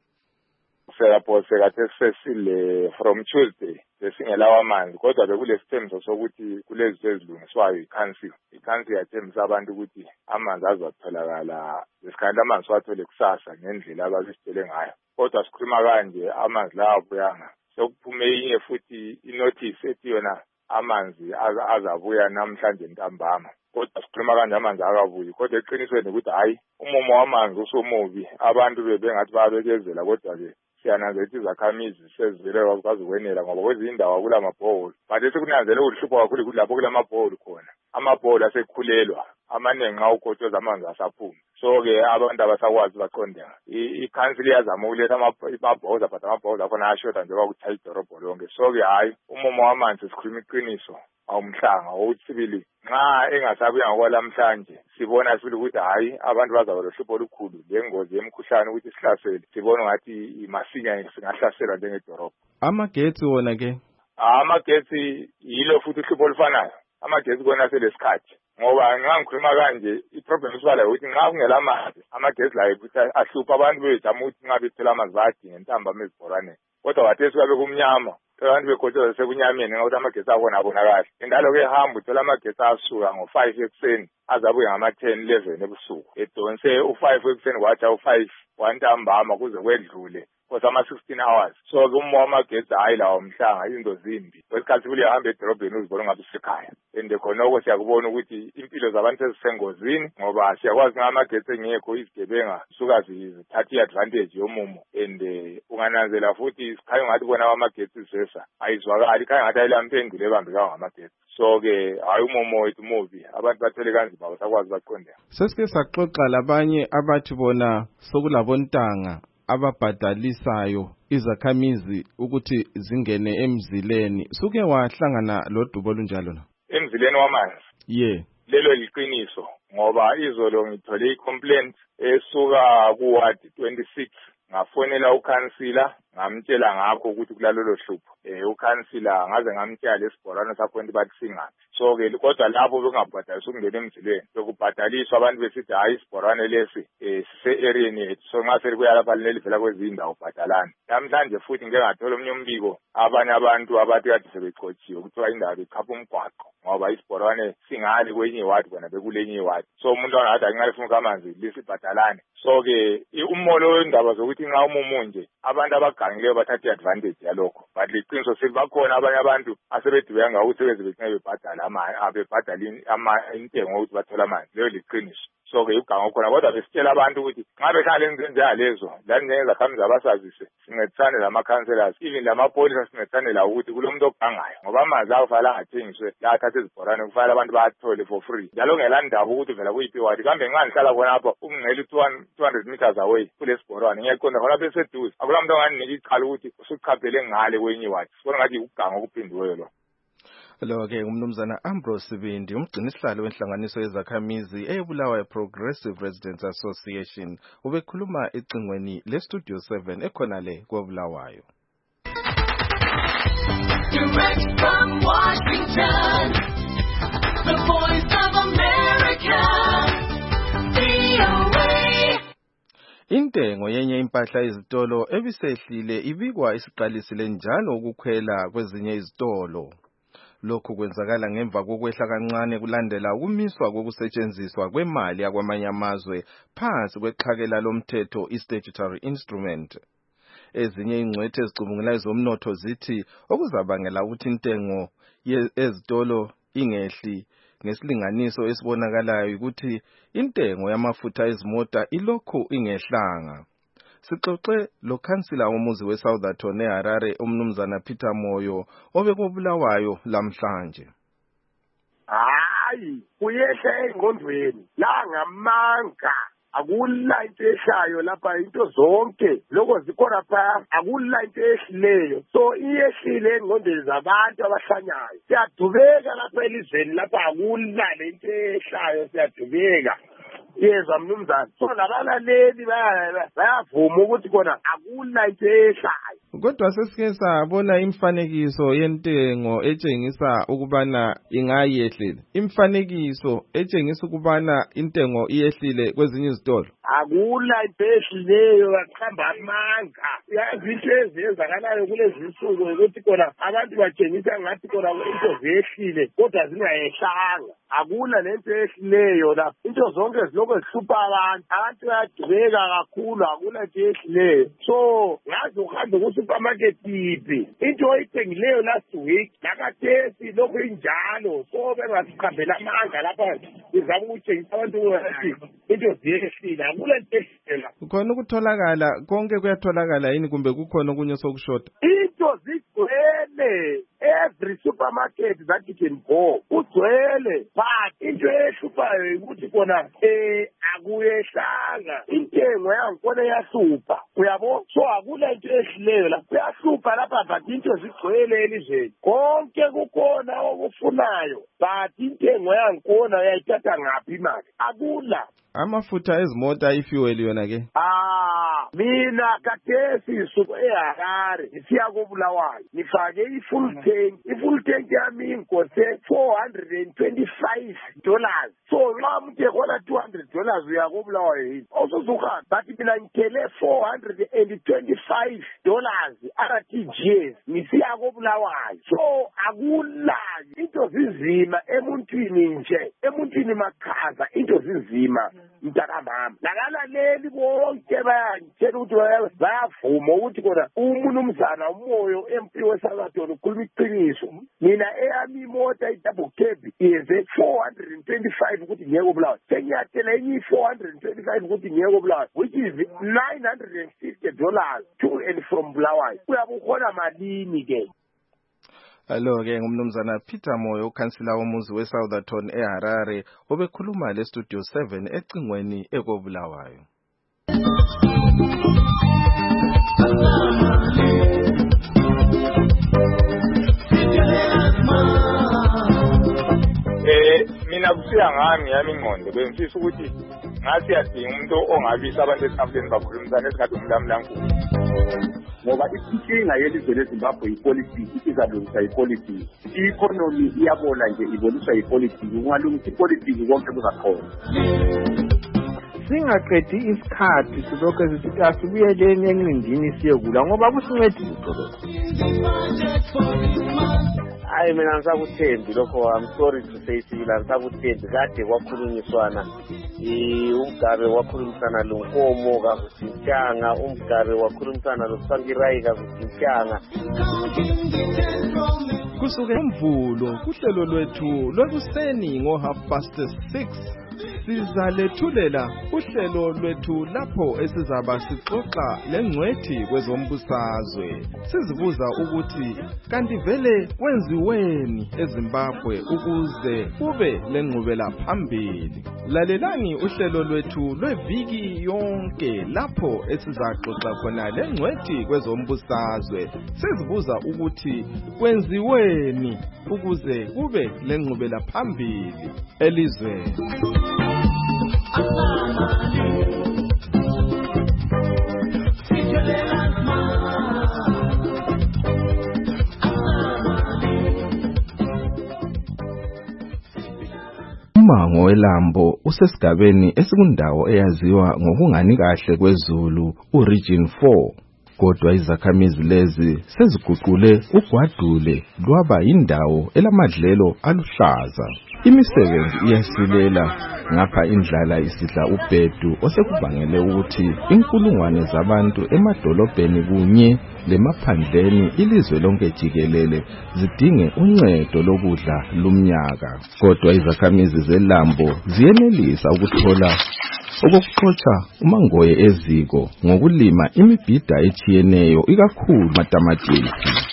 Lapho sekathe sesile from Tuesday besingelawa amanzi kodwa bekulesithembiso sokuthi kulezi ezilungiswayo i-council i-council yathembisa abantu ukuthi amanzi azatholakala lesikhathi amanzi wathole kusasa ngendlela ababisitshele ngayo kodwa sikhuluma kanje amanzi lawo buyanga sokuphume inye futhi inotice ethi yona amanzi azabuya namhlanje ntambama kodwa sikhuluma kanje amanzi akabuyi kodwa eqinisweni ukuthi hayi umumo wamanzi usomubi abantu bebengathi bayabekezela kodwa-ke siyananzela ukuthi izakhamizi sezivele kwazi ukwenela ngoba kwezinye indawo kula mabholo but esikunanzele uhlupho kakhulu ukuthi lapho kula mabholo khona amabholo asekhulelwa amaningi nxa ukotshoza amanzi asaphuma so-ke abantu abasakwazi baqonde i-council iyazama ukuletha amabhoza but amabhoza akhona ayashoda njengoba kuthi idorobho lonke so-ke hhayi umumo wamanzi sikhuluma iqiniso awumhlanga wokuthi sibili nxa engasabuya ngokwalamhlanje sibona sibili ukuthi hhayi abantu bazaba lohlupho olukhulu lengozi yemikhuhlane ukuthi sihlasele sibona ngathi imasinya singahlaselwa njengedorobho. Amagetsi wona ke amagetsi yilo futhi uhlupho olufanayo amagetsi kona selesikhathi ngoba nxa ngikhuluma kanje iproblem isibala ukuthi nxa kungela amanzi amagetsi layo ukuthi ahlupha abantu bejama ukuthi nxa bethela amanzi bayadinga entambama ezibhoraneni kodwa wathesi kabe kumnyama abantu bekhotshoza sekunyameni ngokuthi amagetsi abona abonakali indalo-ke ehamba uthola amagetsi asuka ngo-five ekuseni azabuye ngama-ten eleven ebusuku edonse u-five ekuseni kwatsha u-five wantambama kuze kwedlule for ama-sixteen hours so-ke umumo wamagetsi hhayi lawo mhlanga izinto zimbi kwesikhathi sibili uyahamba edorobheni uzibona ungabe usekhaya and khonoko siyakubona ukuthi impilo zabantu sezisengozini ngoba siyakwazi nxa amagetsi engekho izigebenga suka zithatha i-advantage yomumo and ungananzela futhi sikhanya ngathi bona amagetsi zesa ayizwakali khanya ngathi ayilampendulo ebambekayo ngamagetsi so-ke hhayi umumo wethu mubi abantu bathole kanzima basakwazi baqonde. Sesike saxoxa labanye abathi bona sokulabontanga ababhadalisayo izakhamizi ukuthi zingene emzileni suke wahlangana lodubo olunjalo na emzileni wamanzi ye lelo liqiniso ngoba izolo ngithole i-complaint esuka kuward twenty-six ngafonela ukhansila ngamtshela ngakho ukuthi kulalolo hlupho eh ukhansila ngaze ngamtshela lesibhorano saphoint bathi singaphi so-ke kodwa lapho bekungabhadaliswa ukungena emzileni bekubhadaliswa abantu besithi hhayi isibhorane lesi um sise-eriyeni yethu so nxa selikuya lapha linelivela kwezinye indawo bhadalani namhlanje futhi ngike ngathola omunye umbiko abanye abantu abathi kade sebechotshiwe kuthiwa indawo bekhapha umgwaqo ngoba isibhorane singali kwenye iwadi kona bekulenye iwadi so umuntu angathi akingalifuna amanzi lisibhadalane so-ke umolo wendaba zokuthi nxa umumo nje abantu abagangileyo bathatha i-advantage yalokho but liqiniso selibakhona abanye abantu asebedibeka ngakuthi sebeze becine bebhadala bebhadala intengo ukuthi bathole amanzi leyo liqiniso so-ke ugango khona kodwa besitshela abantu ukuthi nxa behlala enzeni njengalezo la njengezakhamuzi abasazise sincedisane lama-councillors even lamapholisa sincedisane lawo ukuthi kulo muntu ogangayo ngoba amanzi akufanele angathengiswe la athathe ezibhorane kufanele abantu bawathole for free njalo ngela ndaba ukuthi vela kuyiphi wadi kambe nxa ndihlala khonapha ungingcela two hundred meters away kulesibhorane ngiyayiqonda khonapha eseduze akula muntu ongandinika icala ukuthi usuchaphele ngale kwenye iwadi sibona ngathi ugango okuphindiweyo lo. Lo-ke umnumzana Ambrose Sibindi umgcinisihlalo wenhlanganiso yezakhamizi eBulawayo Progressive Residents Association ubekhuluma ecingweni leStudio seven ekhona le koBulawayo. Direct from Washington, the voice of America, V O A. Intengo yenye impahla izitolo ebisehlile ibikwa isiqalisile njalo ukukhwela kwezinye izitolo. Lokhu kwenzakala ngemva kokwehla kancane kulandela ukumiswa kokusetshenziswa kwemali yakwamanye amazwe phansi kwexhakela lomthetho i-statutory instrument. Ezinye ingcwethe ezicubungulayo zomnotho zithi okuzabangela ukuthi intengo ezitolo ingehli ngesilinganiso esibonakalayo ukuthi intengo yamafutha ezimota ilokhu ingehlanga. Sixoxe lo kansila womuzi weSoutherton eHarare umnumzana Peter Moyo obekobulawayo lamhlanje. Hayi kuyehla engqondweni la ngamanga akula into eshayo lapha into zonke lokho zikhona pha akula into ehlileyo so iyehlile engqondweni zabantu abahlanyayo siyadubeka lapha elizweni lapha akula lento eshayo siyadubeka. Yezwa mnumzana so labalaleli bayavuma ukuthi khona akula into eshayo. Kodwa sesike sabona imfanekiso yentengo etshengisa ukubana ingayehlile. Imfanekiso etshengisa ukubana intengo iyehlile kwezinye izitolo. Akula into ehlileyo yaqhamba amanga. Yazi into ezenzakalayo kulezi insuku ukuthi khona abantu batshengisa ngathi khona into zehlile kodwa zingayehlanga. Akula lento ehlileyo la. Into zonke zilokho zihlupha abantu. Abantu bayadubeka kakhulu akula into ehlileyo. So ngazi uhambe ku-supermarket iphi. Into oyithengileyo last week nakathesi lokho injalo. So bengasiqhambela amanga lapha izama ukutshengisa abantu ukuthi into zehlile. Akula into ehlileyo. Kukhona ukutholakala konke kuyatholakala yini kumbe kukhona okunye sokushota? Into zigcwele every supermarket that you can go. Ugcwele but into ehluphayo ukuthi kona eh akuyehlanga intengo yangikhona yahlupha uyabo so akula into ehlileyo la kuyahlupha lapha but into zigcwele elizweni konke kukhona okufunayo but intengo yangikhona uyayithatha ngaphi imali akula. Amafutha ezimota ifuel yona ke ah mina kathesi suku eHarare ngisiya koBulawayo ngifake i-full tank i-full tank yami ingose four hundred twenty-five dollars so nxa umuntu ehola two hundred dollars uya koBulawayo yini awusuzuka but mina ngithele four hundred twenty-five dollars R T G S ngisiya koBulawayo so akula into zizima emuntwini nje emuntwini makhaza into zizima mntakamama nakalaleli bonke bayangitshela ukuthi bayavuma ukuthi kona umunumzana umoyo M P weSoutherton ukhuluma iqiniso mina eyami imota i-double cab iyenze four hundred twenty-five ukuthi ngiye koBulawayo sengiyatshela enye four hundred twenty-five ukuthi ngiye koBulawayo which is nine hundred fifty dollars to and from Bulawayo uyabe ukhona malini ke. Alo-ke ngumnumzana Peter Moyo ukhansila womuzi weSoutherton eHarare obekhuluma leStudio seven ecingweni ekoBulawayo. Eh mina kusiya ngami yami ingqondo bengifisa ukuthi ngasi yadinga umuntu ongabisa abantu esitafeni bakhulumisana esikhathi umlamlankulu ngoba inkinga yelizwe leZimbabwe ipolitiki izalungisa ipolitiki i-economy iyabola nje iboniswa ipolitiki ungalungisa ipolitiki konke kuzakhona. Singaqedi isikhathi silokho sithi asibuyeleni enqindini siyekula ngoba kusincedi utho. Hayi mina ngisakuthembi lokho I'm sorry to say sibila ngisakuthembi kade kwakhulunyiswana umgabe wakhulumisana lo Nkomo kaVuthintshanga umgabe wakhulumisana lo Sangirai kaVuthintshanga kusuke umvulo kuhlelo lwethu lwekuseni ngo half past six sizalethulela uhlelo lwethu lapho esizaba sixoxa lengcwethi kwezombusazwe sizibuza ukuthi kanti vele kwenziweni eZimbabwe ukuze kube lenqubela phambili. Lalelani uhlelo lwethu lweviki yonke lapho esizaxoxa khona lengcwethi kwezombusazwe sizibuza ukuthi kwenziweni ukuze kube lenqubela phambili elizweni. Umango weLambo usesigabeni esikundawo eyaziwa ngokungani kahle kwezulu uRegion four. Kodwa izakhamizi lezi seziguqule ugwadule lwaba indawo elamadlelo aluhlaza. Imisebenzi iyasilela ngapha indlala isidla ubhedu osekubangele ukuthi inkulungwane zabantu emadolobheni kunye lemaphandleni ilizwe lonke jikelele zidinge uncedo lokudla lumnyaka. Kodwa izakhamizi zeLambo ziyenelisa ukuthola okuxoxa umangoye eziko ngokulima imibhida etshiyeneyo ikakhulu matamatisi.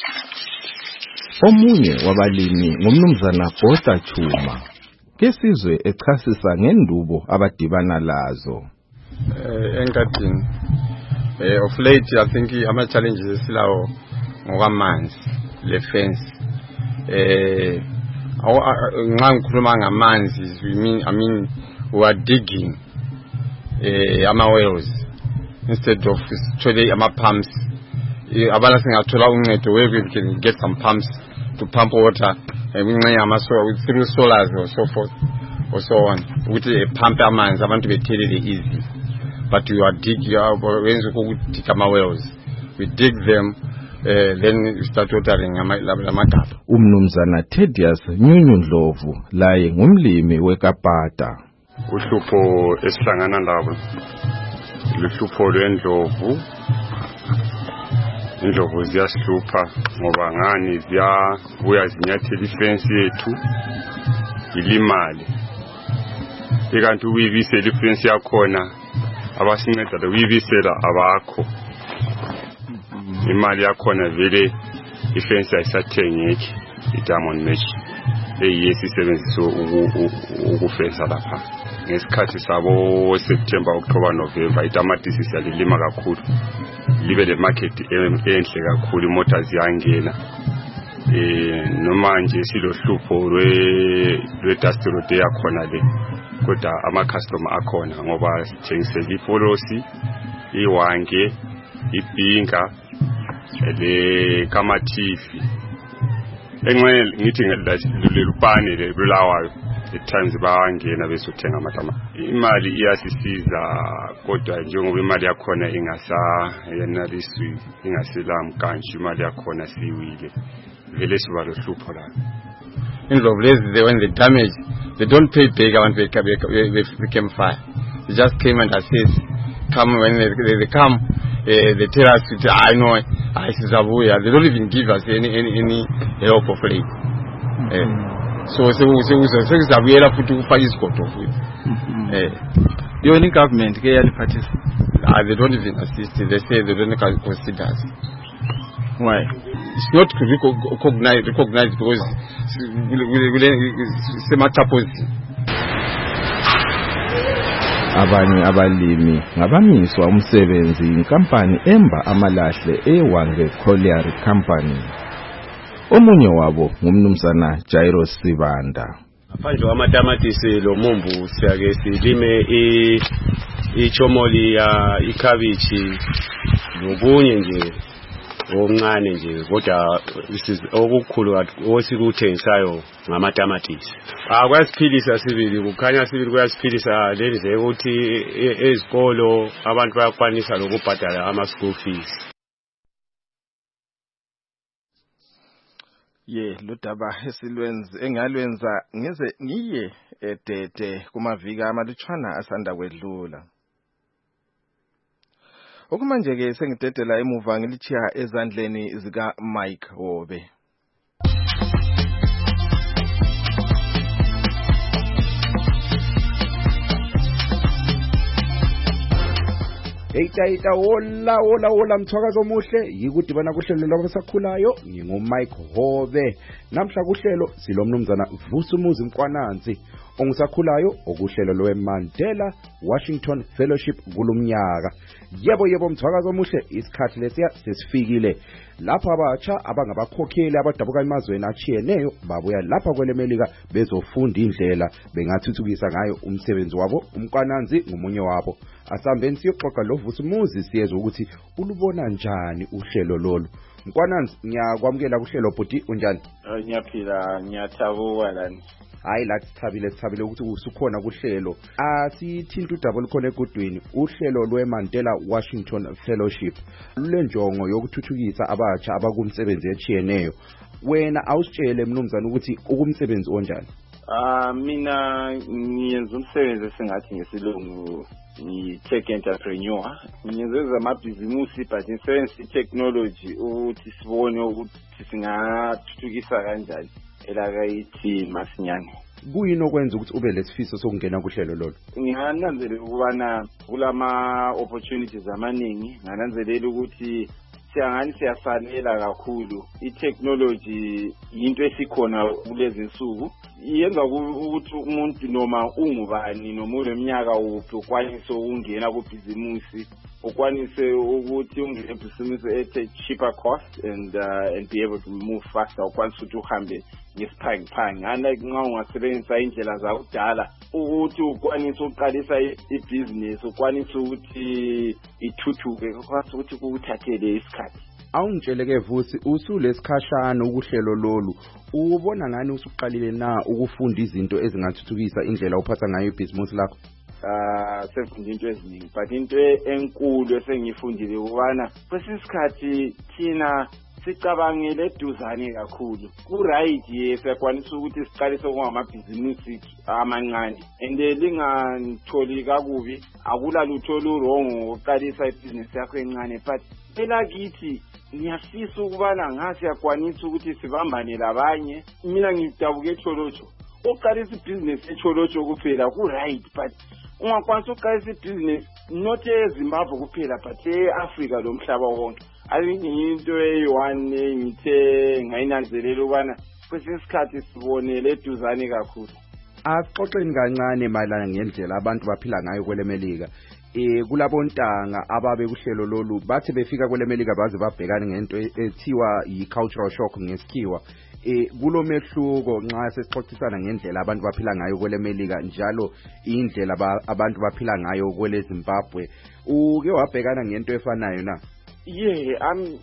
Omunye wabalimi ngumnumzana Bota Chuma kesizwe echasisa ngendubo abadibana lazo. Eh engadini eh of late I think ama challenges esilawo ngokamanzi le fence eh nxa ngikhuluma ngamanzi we mean I mean we are digging eh ama wells instead of actually ama pumps. Abana singathola uncedo where we can get some pumps to pump water and we through solars or so forth or so on ukuthi pump amanzi abantu bethelele easy, but you are dig wenza ukuthi ama wells we dig them uh, then we start watering amagaba. Umnumzana Thedius Nyunyundlovu laye ngumlimi weKapata. Uhlupho esihlangana labo luhlupho lwendlovu. Indlovu ziyasihlupha ngoba ngani ziyabuya zinyathela ifence yethu ilimali. Ikanti uyibisela ifence yakhona abasinceda uyibisela abakho. Imali yakhona vele ifence ayisathengeki idiamond mesh eyesisebenzisa ukufensa lapha. Ngesikhathi sabo September October November itamatisi siyalilima kakhulu. Libe le market enhle kakhulu imota ziyangena eh noma nje silohlupho lwe lwe dust road yakhona le kodwa ama customer akhona ngoba sithengisela ifolosi iwange ibhinga le kamatifi enqele ngithi ngelupane le bulawayo ethanzi bangena besuthenga amatama. Imali iyasisiza kodwa njengoba imali yakhona ingasa yenaliswi ingaselam kanti imali yakhona siwile vele siba lohlupho la. Indlovu lezi when they damage they don't pay back abantu they became fire. They just came and assist. Come when they, they, they come uh, they tell us that I know I sizabuya. They don't even give us any any any help of late. Uh, so so so so sizabuyela futhi ukufaka isigodo futhi. Eh yona government ke yaliphathisa. Ah, they don't even assist. They say they don't consider us. Why? It's not recognized recognized because sematapos. Abanye abalimi ngabamiswa umsebenzi inkampani emba amalahle ewange Colliery Company. Omunye wabo ngumnumzana Jairus Sibanda. Manje amatamatisi lo mumbu siyake silime i ichomoli ya ikhabichi nokunye nje omncane nje kodwa okukhulu osikuthengisayo ngamatamatisi. Ah kwasiphilisa sibili kukhanya sibili kuyasiphilisa lenze ukuthi ezikolo abantu bayakwanisa lokubhadala ama school fees. Ye lodaba esilwenza engalwenza ngeze ngiye edede kumavika amalutshwana asanda kwedlula. Okumanje ke sengidedela emuva ngilichiya ezandleni zika Mike Hobe. Hey tayita hola hola hola mthwakazo omuhle yikudibana kuhlelo labasakhulayo ngingumike Hove namhla kuhlelo silomnumzana Vusumuzi Mkwananzi ongusakhulayo okuhlelo lweMandela Washington Fellowship kulumnyaka. Yebo yebo mthwakazo omuhle isikhathi lesiya sesifikile lapha abatsha abangabakhokheli abadabuka emazweni achiyeneyo babuya lapha kwelemelika bezofunda indlela bengathuthukisa ngayo umsebenzi wabo. Umkwananzi ngumunye wabo. Asambeni siyoxoxa lo Vusumuzi siyezwe ukuthi ulubona njani uhlelo lolu. Mkwananzi ngiyakwamukela kuhlelo bhuti unjani? Ngiyaphila ngiyathabuka lani. Hayi la sithabile sithabile ukuthi usukhona kuhlelo. Asithinta udaba olukhona egudwini uhlelo lweMandela Washington Fellowship lulenjongo yokuthuthukisa abatsha abakumsebenzi echiyeneyo. Wena awusitshele mnumzana ukuthi ukumsebenzi onjani? Ah mina ngiyenza umsebenzi esingathi ngesilungu i-tech entrepreneur. Ngiyenza amabhizimusi but ngisebenzisa i-technology ukuthi sibone ukuthi singathuthukisa kanjani elakayithi masinyane. Kuyini okwenza ukuthi ube lesifiso sokungena kuhlelo lolo? Ngiyananzelela ukubana kulama opportunities amaningi, ngananzelela ukuthi siyangani siyasalela kakhulu. I-technology into esikhona kulezi insuku iyenza ukuthi umuntu noma ungubani noma uneminyaka uphi ukwanise ukungena kubhizimusi, ukwanise ukuthi ungene ebhizimusi at a cheaper cost and uh, and be able to move faster, ukwanise ukuthi uhambe ngesiphangi-phangi. Unlike nxa ungasebenzisa indlela zakudala ukuthi ukwanise uqalisa ibhizinisi, ukwanise ukuthi ithuthuke, ukwanise ukuthi kuthathele isikhathi. Awungitsheleke Vusi usulesikhashana ukuhlelo lolu ubona ngani usuqalile na ukufunda izinto ezingathuthukisa indlela uphatha ngayo ibhizinisi lakho? Ah sefunda into eziningi but into enkulu esengifundile ukubana kwesisikhathi thina sicabangele eduzane kakhulu. Ku right yes yakwanisa ukuthi siqalise ngokwamabhizinisi amancane and lingangitholi kakubi akula lutho wrong uqalisa ibhizinisi yakho encane but elakithi ngiyafisa ukubana ngase yakwanisa ukuthi sibambane labanye. Mina ngidabuke echolocho uqalisa ibhizinisi echolocho kuphela ku right but ungakwanisa uqalisa ibhizinisi not eZimbabwe kuphela but eAfrica lomhlaba wonke. Ayinto eyi-one engithe ngayinanzelela ukubana kwesinye isikhathi sibonele eduzane kakhulu. Axoxeni kancane mayelana ngendlela abantu baphila ngayo kwelemelika. Eh kulabontanga ababe kuhlelo lolu bathi befika kwelemelika baze babhekane ngento ethiwa yi-cultural shock ngesikhiwa. Eh kulomehluko nxa sesixoxisana ngendlela abantu baphila ngayo kwelemelika njalo indlela abantu baphila ngayo kwele Zimbabwe. Uke wabhekana ngento efanayo na? Yeah, um,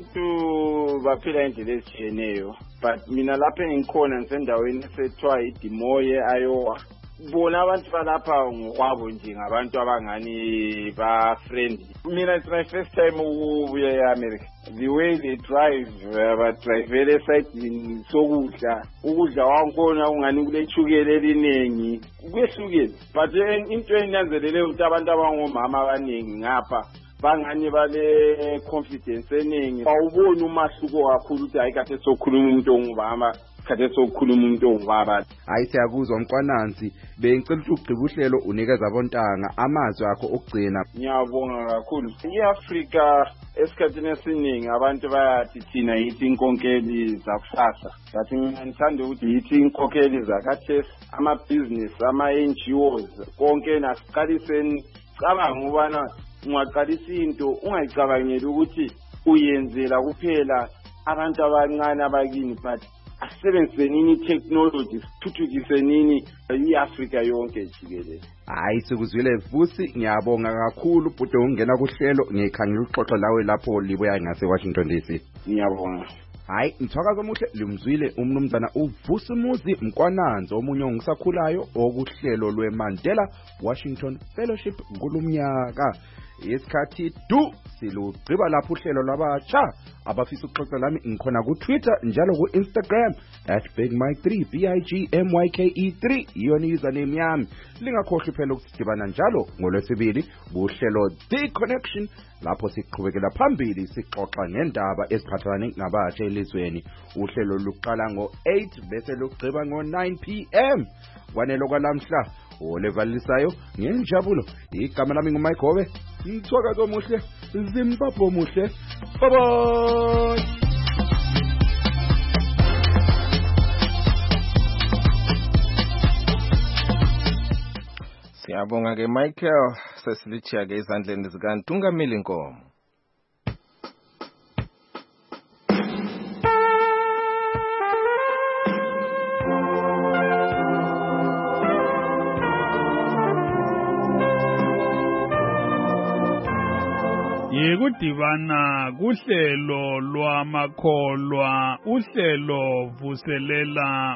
abantu baphila indlela ezijeneyo but mina lapha engikhona ngisendaweni esethiwa iDimoye Iowa. Bona abantu balapha ngokwabo nje ngabantu abangani ba friendly. Mina it's my first time ukuya eAmerica. The way they drive ba drive esayidini sokudla ukudla wakhona ungani kulechukele eliningi kwehlukile but into enyanzelele ukuthi abantu abangomama abaningi ngapha bangani bale confidence eningi bawubona umahluko kakhulu ukuthi ayikade sokhuluma umuntu ongubaba kade sokhuluma umuntu ongubaba. Hayi siyakuzwa Mkwananzi bengicela ukuthi ugqibe uhlelo unikeza abontanga amazwi akho okugcina. Ngiyabonga kakhulu. iAfrica esikhathini esiningi abantu bayathi thina yithi inkonkeli zakusasa but mina ngithanda ukuthi yithi inkonkeli zakathesi ama-business ama-N G Os konke nasiqaliseni cabanga ubana ungaqalisa into ungayicabangeli ukuthi uyenzela kuphela abantu abancane abakini but asebenzise nini technology sithuthukise nini iAfrica yonke jikelele. Hayi sikuzwile Vusi ngiyabonga kakhulu bhuti ungena kuhlelo ngikhangela uxoxo lawe lapho libuya ngase Washington D C. Ngiyabonga. Hayi mthwakazo omuhle limzwile umnumzana uVusumuzi Mkwananzi omunye ongisakhulayo okuhlelo lweMandela Washington Fellowship kulumnyaka. Isikhathi du silugqiba lapho uhlelo labatsha abafisa ukuxoxa lami ngikhona ku Twitter njalo ku Instagram at big mike three b i g m y k e three iyona username yami. Lingakhohlwa phela ukusidibana njalo ngolwesibili kuhlelo The Connection lapho siqhubekela phambili sixoxa ngendaba eziphathelene nabatsha elizweni. Uhlelo luqala ngo eight bese lugqiba ngo nine p m kwanelo kwalamhla olevalisayo ngenjabulo igama lami nguMike Hove. Mthwakazo omuhle, Zimbabwe omuhle. Bye bye. Siyabonga ke Michael, sesilichiya ke izandleni zikaNtungamili Nkomo. Yekudibana kuhlelo lwamakholwa, uhlelo vuselela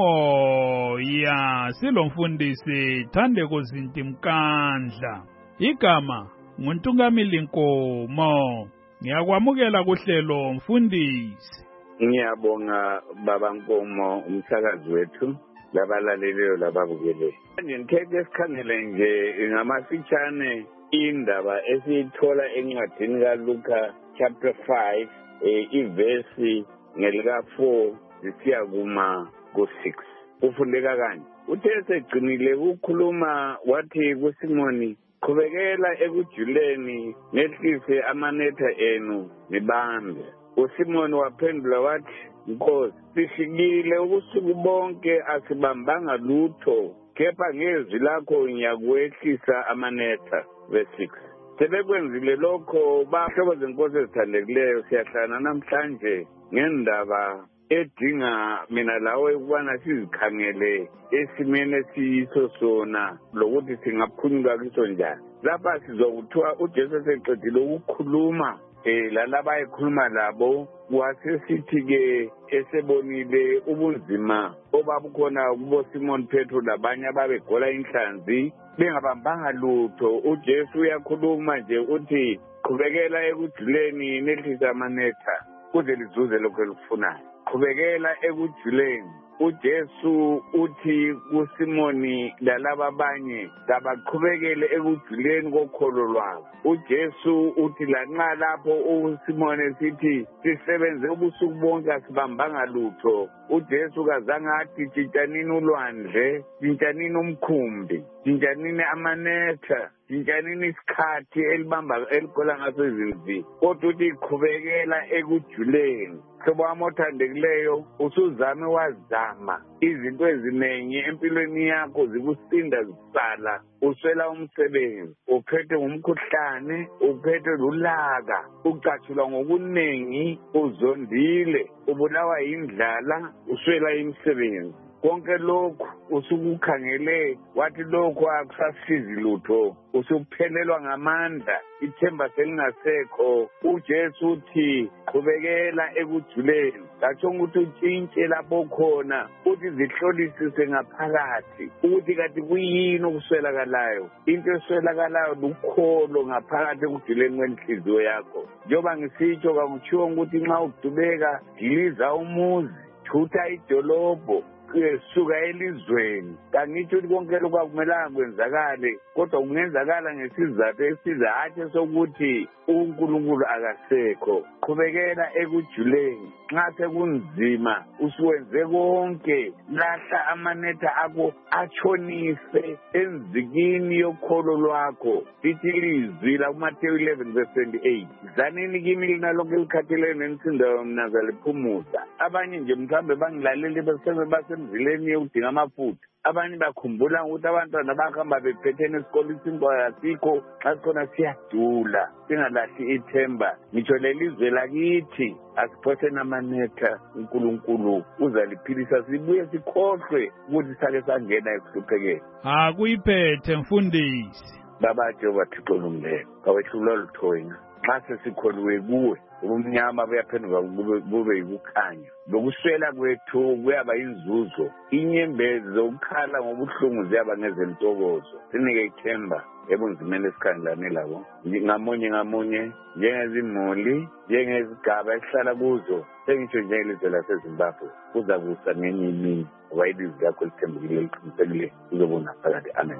umoya, silomfundisi Thandeko Zintimkandla. Igama nguNtungamili Nkomo. Ngiyakwamukela kuhlelo mfundisi. Ngiyabonga baba Nkomo umsakazi wethu labalaleleyo lababukeleyo. Ngikhethe esikhangele nje ngamafitshane indaba esiyithola encwadini kaLuka chapter five eh, ivesi ngelika four zisiya kuma ku six. Ufundeka kanje. Uthe segcinile ukukhuluma wathi kuSimoni, qhubekela ekujuleni nehlise amanetha enu nibambe. uSimoni waphendula wathi, Nkosi, sifikile ubusuku bonke asibambanga lutho, kepha ngezwi lakho ngiyakwehlisa amanetha. Verse six. Sebekwenzile lokho bahlobo zenkosi ezithandekileyo, siyahlana namhlanje ngendaba edinga mina lawe ukubana sizikhangele esimene esiyiso sona lokuthi singaphunyuka kiso njani. Lapha sizokuthiwa uJesu seqedile ukukhuluma eh lalaba ekhuluma labo, wasesithi-ke esebonile ubunzima obabukhona kubo Simon Petro labanye ababegola inhlanzi bengabambanga lutho. uJesu uyakhuluma nje uthi qhubekela ekujuleni nehlisa amanetha kuze lizuze lokho elifunayo. Qhubekela ekujuleni. uJesu uthi kuSimoni lalaba abanye kabaqhubekele ekujuleni kokholo lwabo. uJesu uthi lanxa lapho uSimoni sithi sisebenze ubusuku bonke asibambanga lutho, uJesu kazange athi tshintshanini ulwandle, tshintshanini umkhumbi, tshintshanini amanetha, tshintshanini isikhathi elibamba eligola ngaso izinzi, kodwa uthi qhubekela ekujuleni. Hlobo wami othandekileyo, usuzame wazama izinto eziningi empilweni yakho zikusinda zisala, uswela umsebenzi, uphethe ngumkhuhlane, uphethe lulaka, ucatshulwa ngokuningi, uzondile, ubulawa yindlala, uswela imisebenzi. Konke lokhu usukukhangele wathi lokhu akusasizi lutho, usuphelelwa ngamandla, ithemba selingasekho. uJesu uthi qhubekela ekujuleni. Katsho ukuthi utshintshe lapho khona, uthi zihlolisise ngaphakathi ukuthi kanti kuyini okuswelakalayo. Into eswelakalayo lukholo ngaphakathi ekujuleni kwenhliziyo yakho. Njengoba ngisitsho kakutshiwo ukuthi nxa udubeka diliza umuzi, thutha idolobho, suka elizweni. Kangithi ukuthi konke lokhu akumelanga kwenzakale, kodwa kungenzakala ngesizathu esiza hathe sokuthi uNkulunkulu akasekho. Qhubekela ekujuleni. Nxa sekunzima usuwenze konke, lahla amanetha akho atshonise enzikini yokholo lwakho. Lithi ilizwi lakuMathewu eleven verse twenty-eight, zanini kimi linalokhu elikhathileyo nenisindayo mina ngizaliphumuza. Abanye nje mhlawumbe bangilaleli besebe basemzileni yokudinga amafutha. Abanye bakhumbula ukuthi abantwana bahamba bephethene esikoleni isinkwa asikho, xa sikhona siyadula, singalahli ithemba. Ngitsho lelizwe lakithi asiphotheni amanetha, uNkulunkulu uzaliphilisa sibuye sikhohlwe ukuthi sake sangena ekuhluphekeni. Akuyiphethe mfundisi. Baba Jehova Thixo olungileyo, kawehlula luthonya. Xa sesikholiwe kuwe, ubumnyama buyaphenduka bube yikukhanya. Lokuswela kwethu kuyaba inzuzo. Inyembezi zokukhala ngobuhlungu ziyaba ngezentokozo. Sinike ithemba ebunzimeni esikhangelane labo. Ngamunye ngamunye, njengezimuli, njengezigaba esihlala kuzo, sengitsho njengelizwe laseZimbabwe, kuza kusa ngenye imini, ngoba ilizwi lakho lithembekile liqinisekile uzobona phakathi. Amen.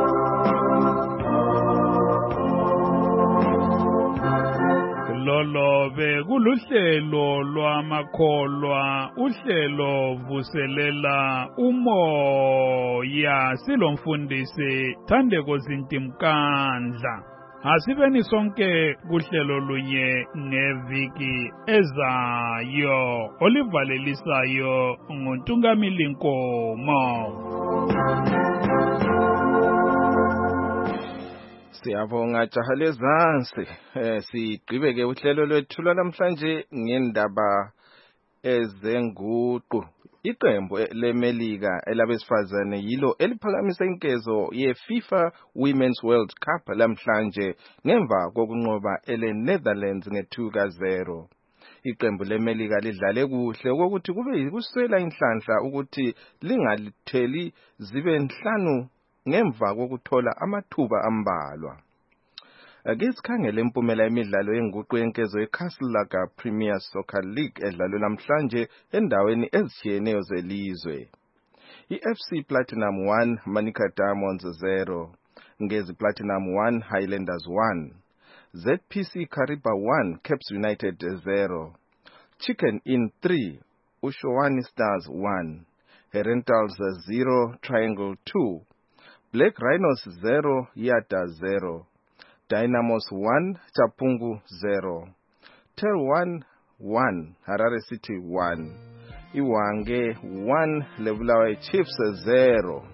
Lolo bekuluhlelo lwamakholwa, uhlelo vuselela umoya, silomfundisi Thandeko Zintimkandla. Asibeni sonke kuhlelo lunye ngeviki ezayo olivalelisayo nguNtungamili Nkomo. Siyabonga jaha lezansi. Eh sigqibeke uhlelo lwethu namhlanje ngendaba ezenguqu. Iqembu leMelika elabesifazane yilo eliphakamisa inkezo ye-FIFA Women's World Cup lamhlanje ngemva kokunqoba ele-Netherlands nge-two ka zero. Iqembu leMelika lidlale kuhle ukuthi kube yikuswela inhlanhla ukuthi lingalitheli zibe nhlanu ngemva kokuthola amathuba ambalwa. Ake sikhangele impumela yemidlalo yenguqu yenkezo yeCastle Lager Premier Soccer League edlalwe namhlanje endaweni ezitshiyeneyo zelizwe. I-F C Platinum one, Manica Diamonds zero, Ngezi Platinum one, Highlanders one, Z P C Kariba one, Caps United zero, Chicken Inn three, Ushowani Stars one, Herentals zero, Triangle two, Black Rhinos zero, Yata zero, Dynamos one, Chapungu zero, Tel one, one, Harare City one, Iwange one, Lebulawe Chiefs zero.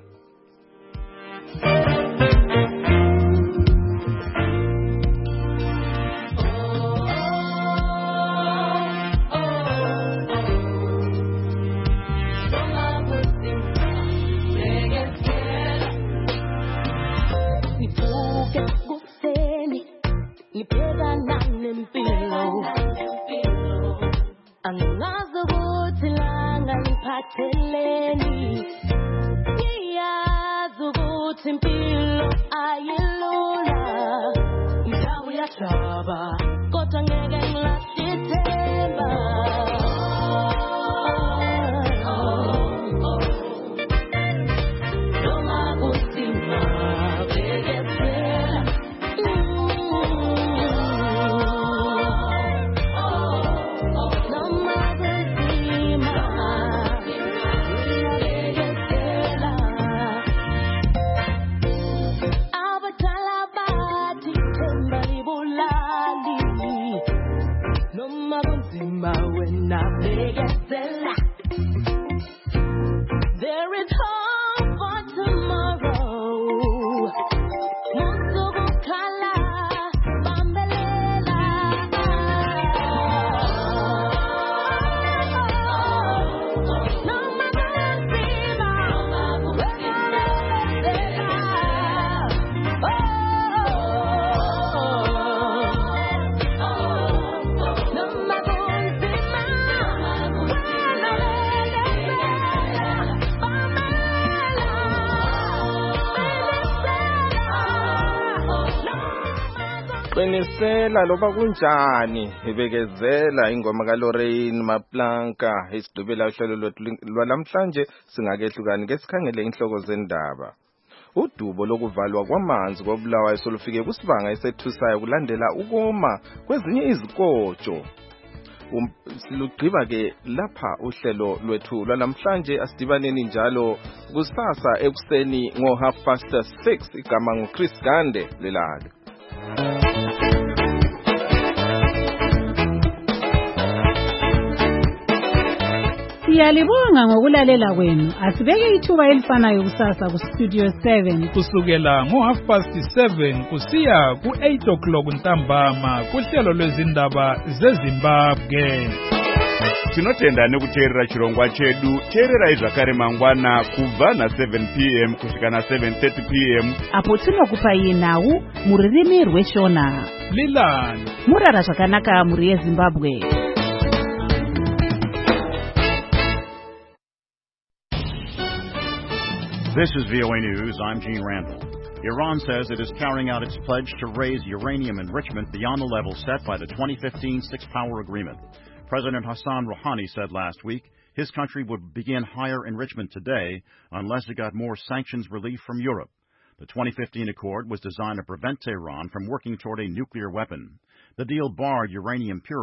Angazi ukuthi langa liphatheleni, ngiyazi ukuthi impilo ayilula, indawo iyashaba kodwa ngeke ngilahle ithemba. Noma kunzima bekezela. There is hope for tomorrow. Musuku kala bambelela. Noma kunzima, Qinisela loba kunjani ibekezela ingoma kaLorraine Maplanka isigqibela uhlelo lwethu lwalamhlanje singakehlukani ke sikhangele inhloko zendaba. Udubo lokuvalwa kwamanzi koBulawayo solufike kusibanga esethusayo kulandela ukoma kwezinye izikotsho. Um, silugqiba ke lapha uhlelo lwethu lwalamhlanje asidibaneni njalo kusasa ekuseni ngo half past six igama nguChris Gande lelalo. Siyalibonga ngokulalela kwenu. Asibeke ithuba elifanayo kusasa ku Studio seven kusukela ngo half past seven kusiya ku eight o'clock ntambama kuhlelo lwezindaba zeZimbabwe. Tinotenda nekuteerera chirongwa chedu. Teerera zvakare mangwana kubva na seven p m kusvika na seven thirty p m apo tinokupai nhau muririmi rweshona. Lilani murara zvakanaka muri yeZimbabwe. This is V O A News. I'm Gene Randall. Iran says it is carrying out its pledge to raise uranium enrichment beyond the level set by the twenty fifteen Six-Power Agreement. President Hassan Rouhani said last week his country would begin higher enrichment today unless it got more sanctions relief from Europe. The twenty fifteen accord was designed to prevent Tehran from working toward a nuclear weapon. The deal barred uranium purification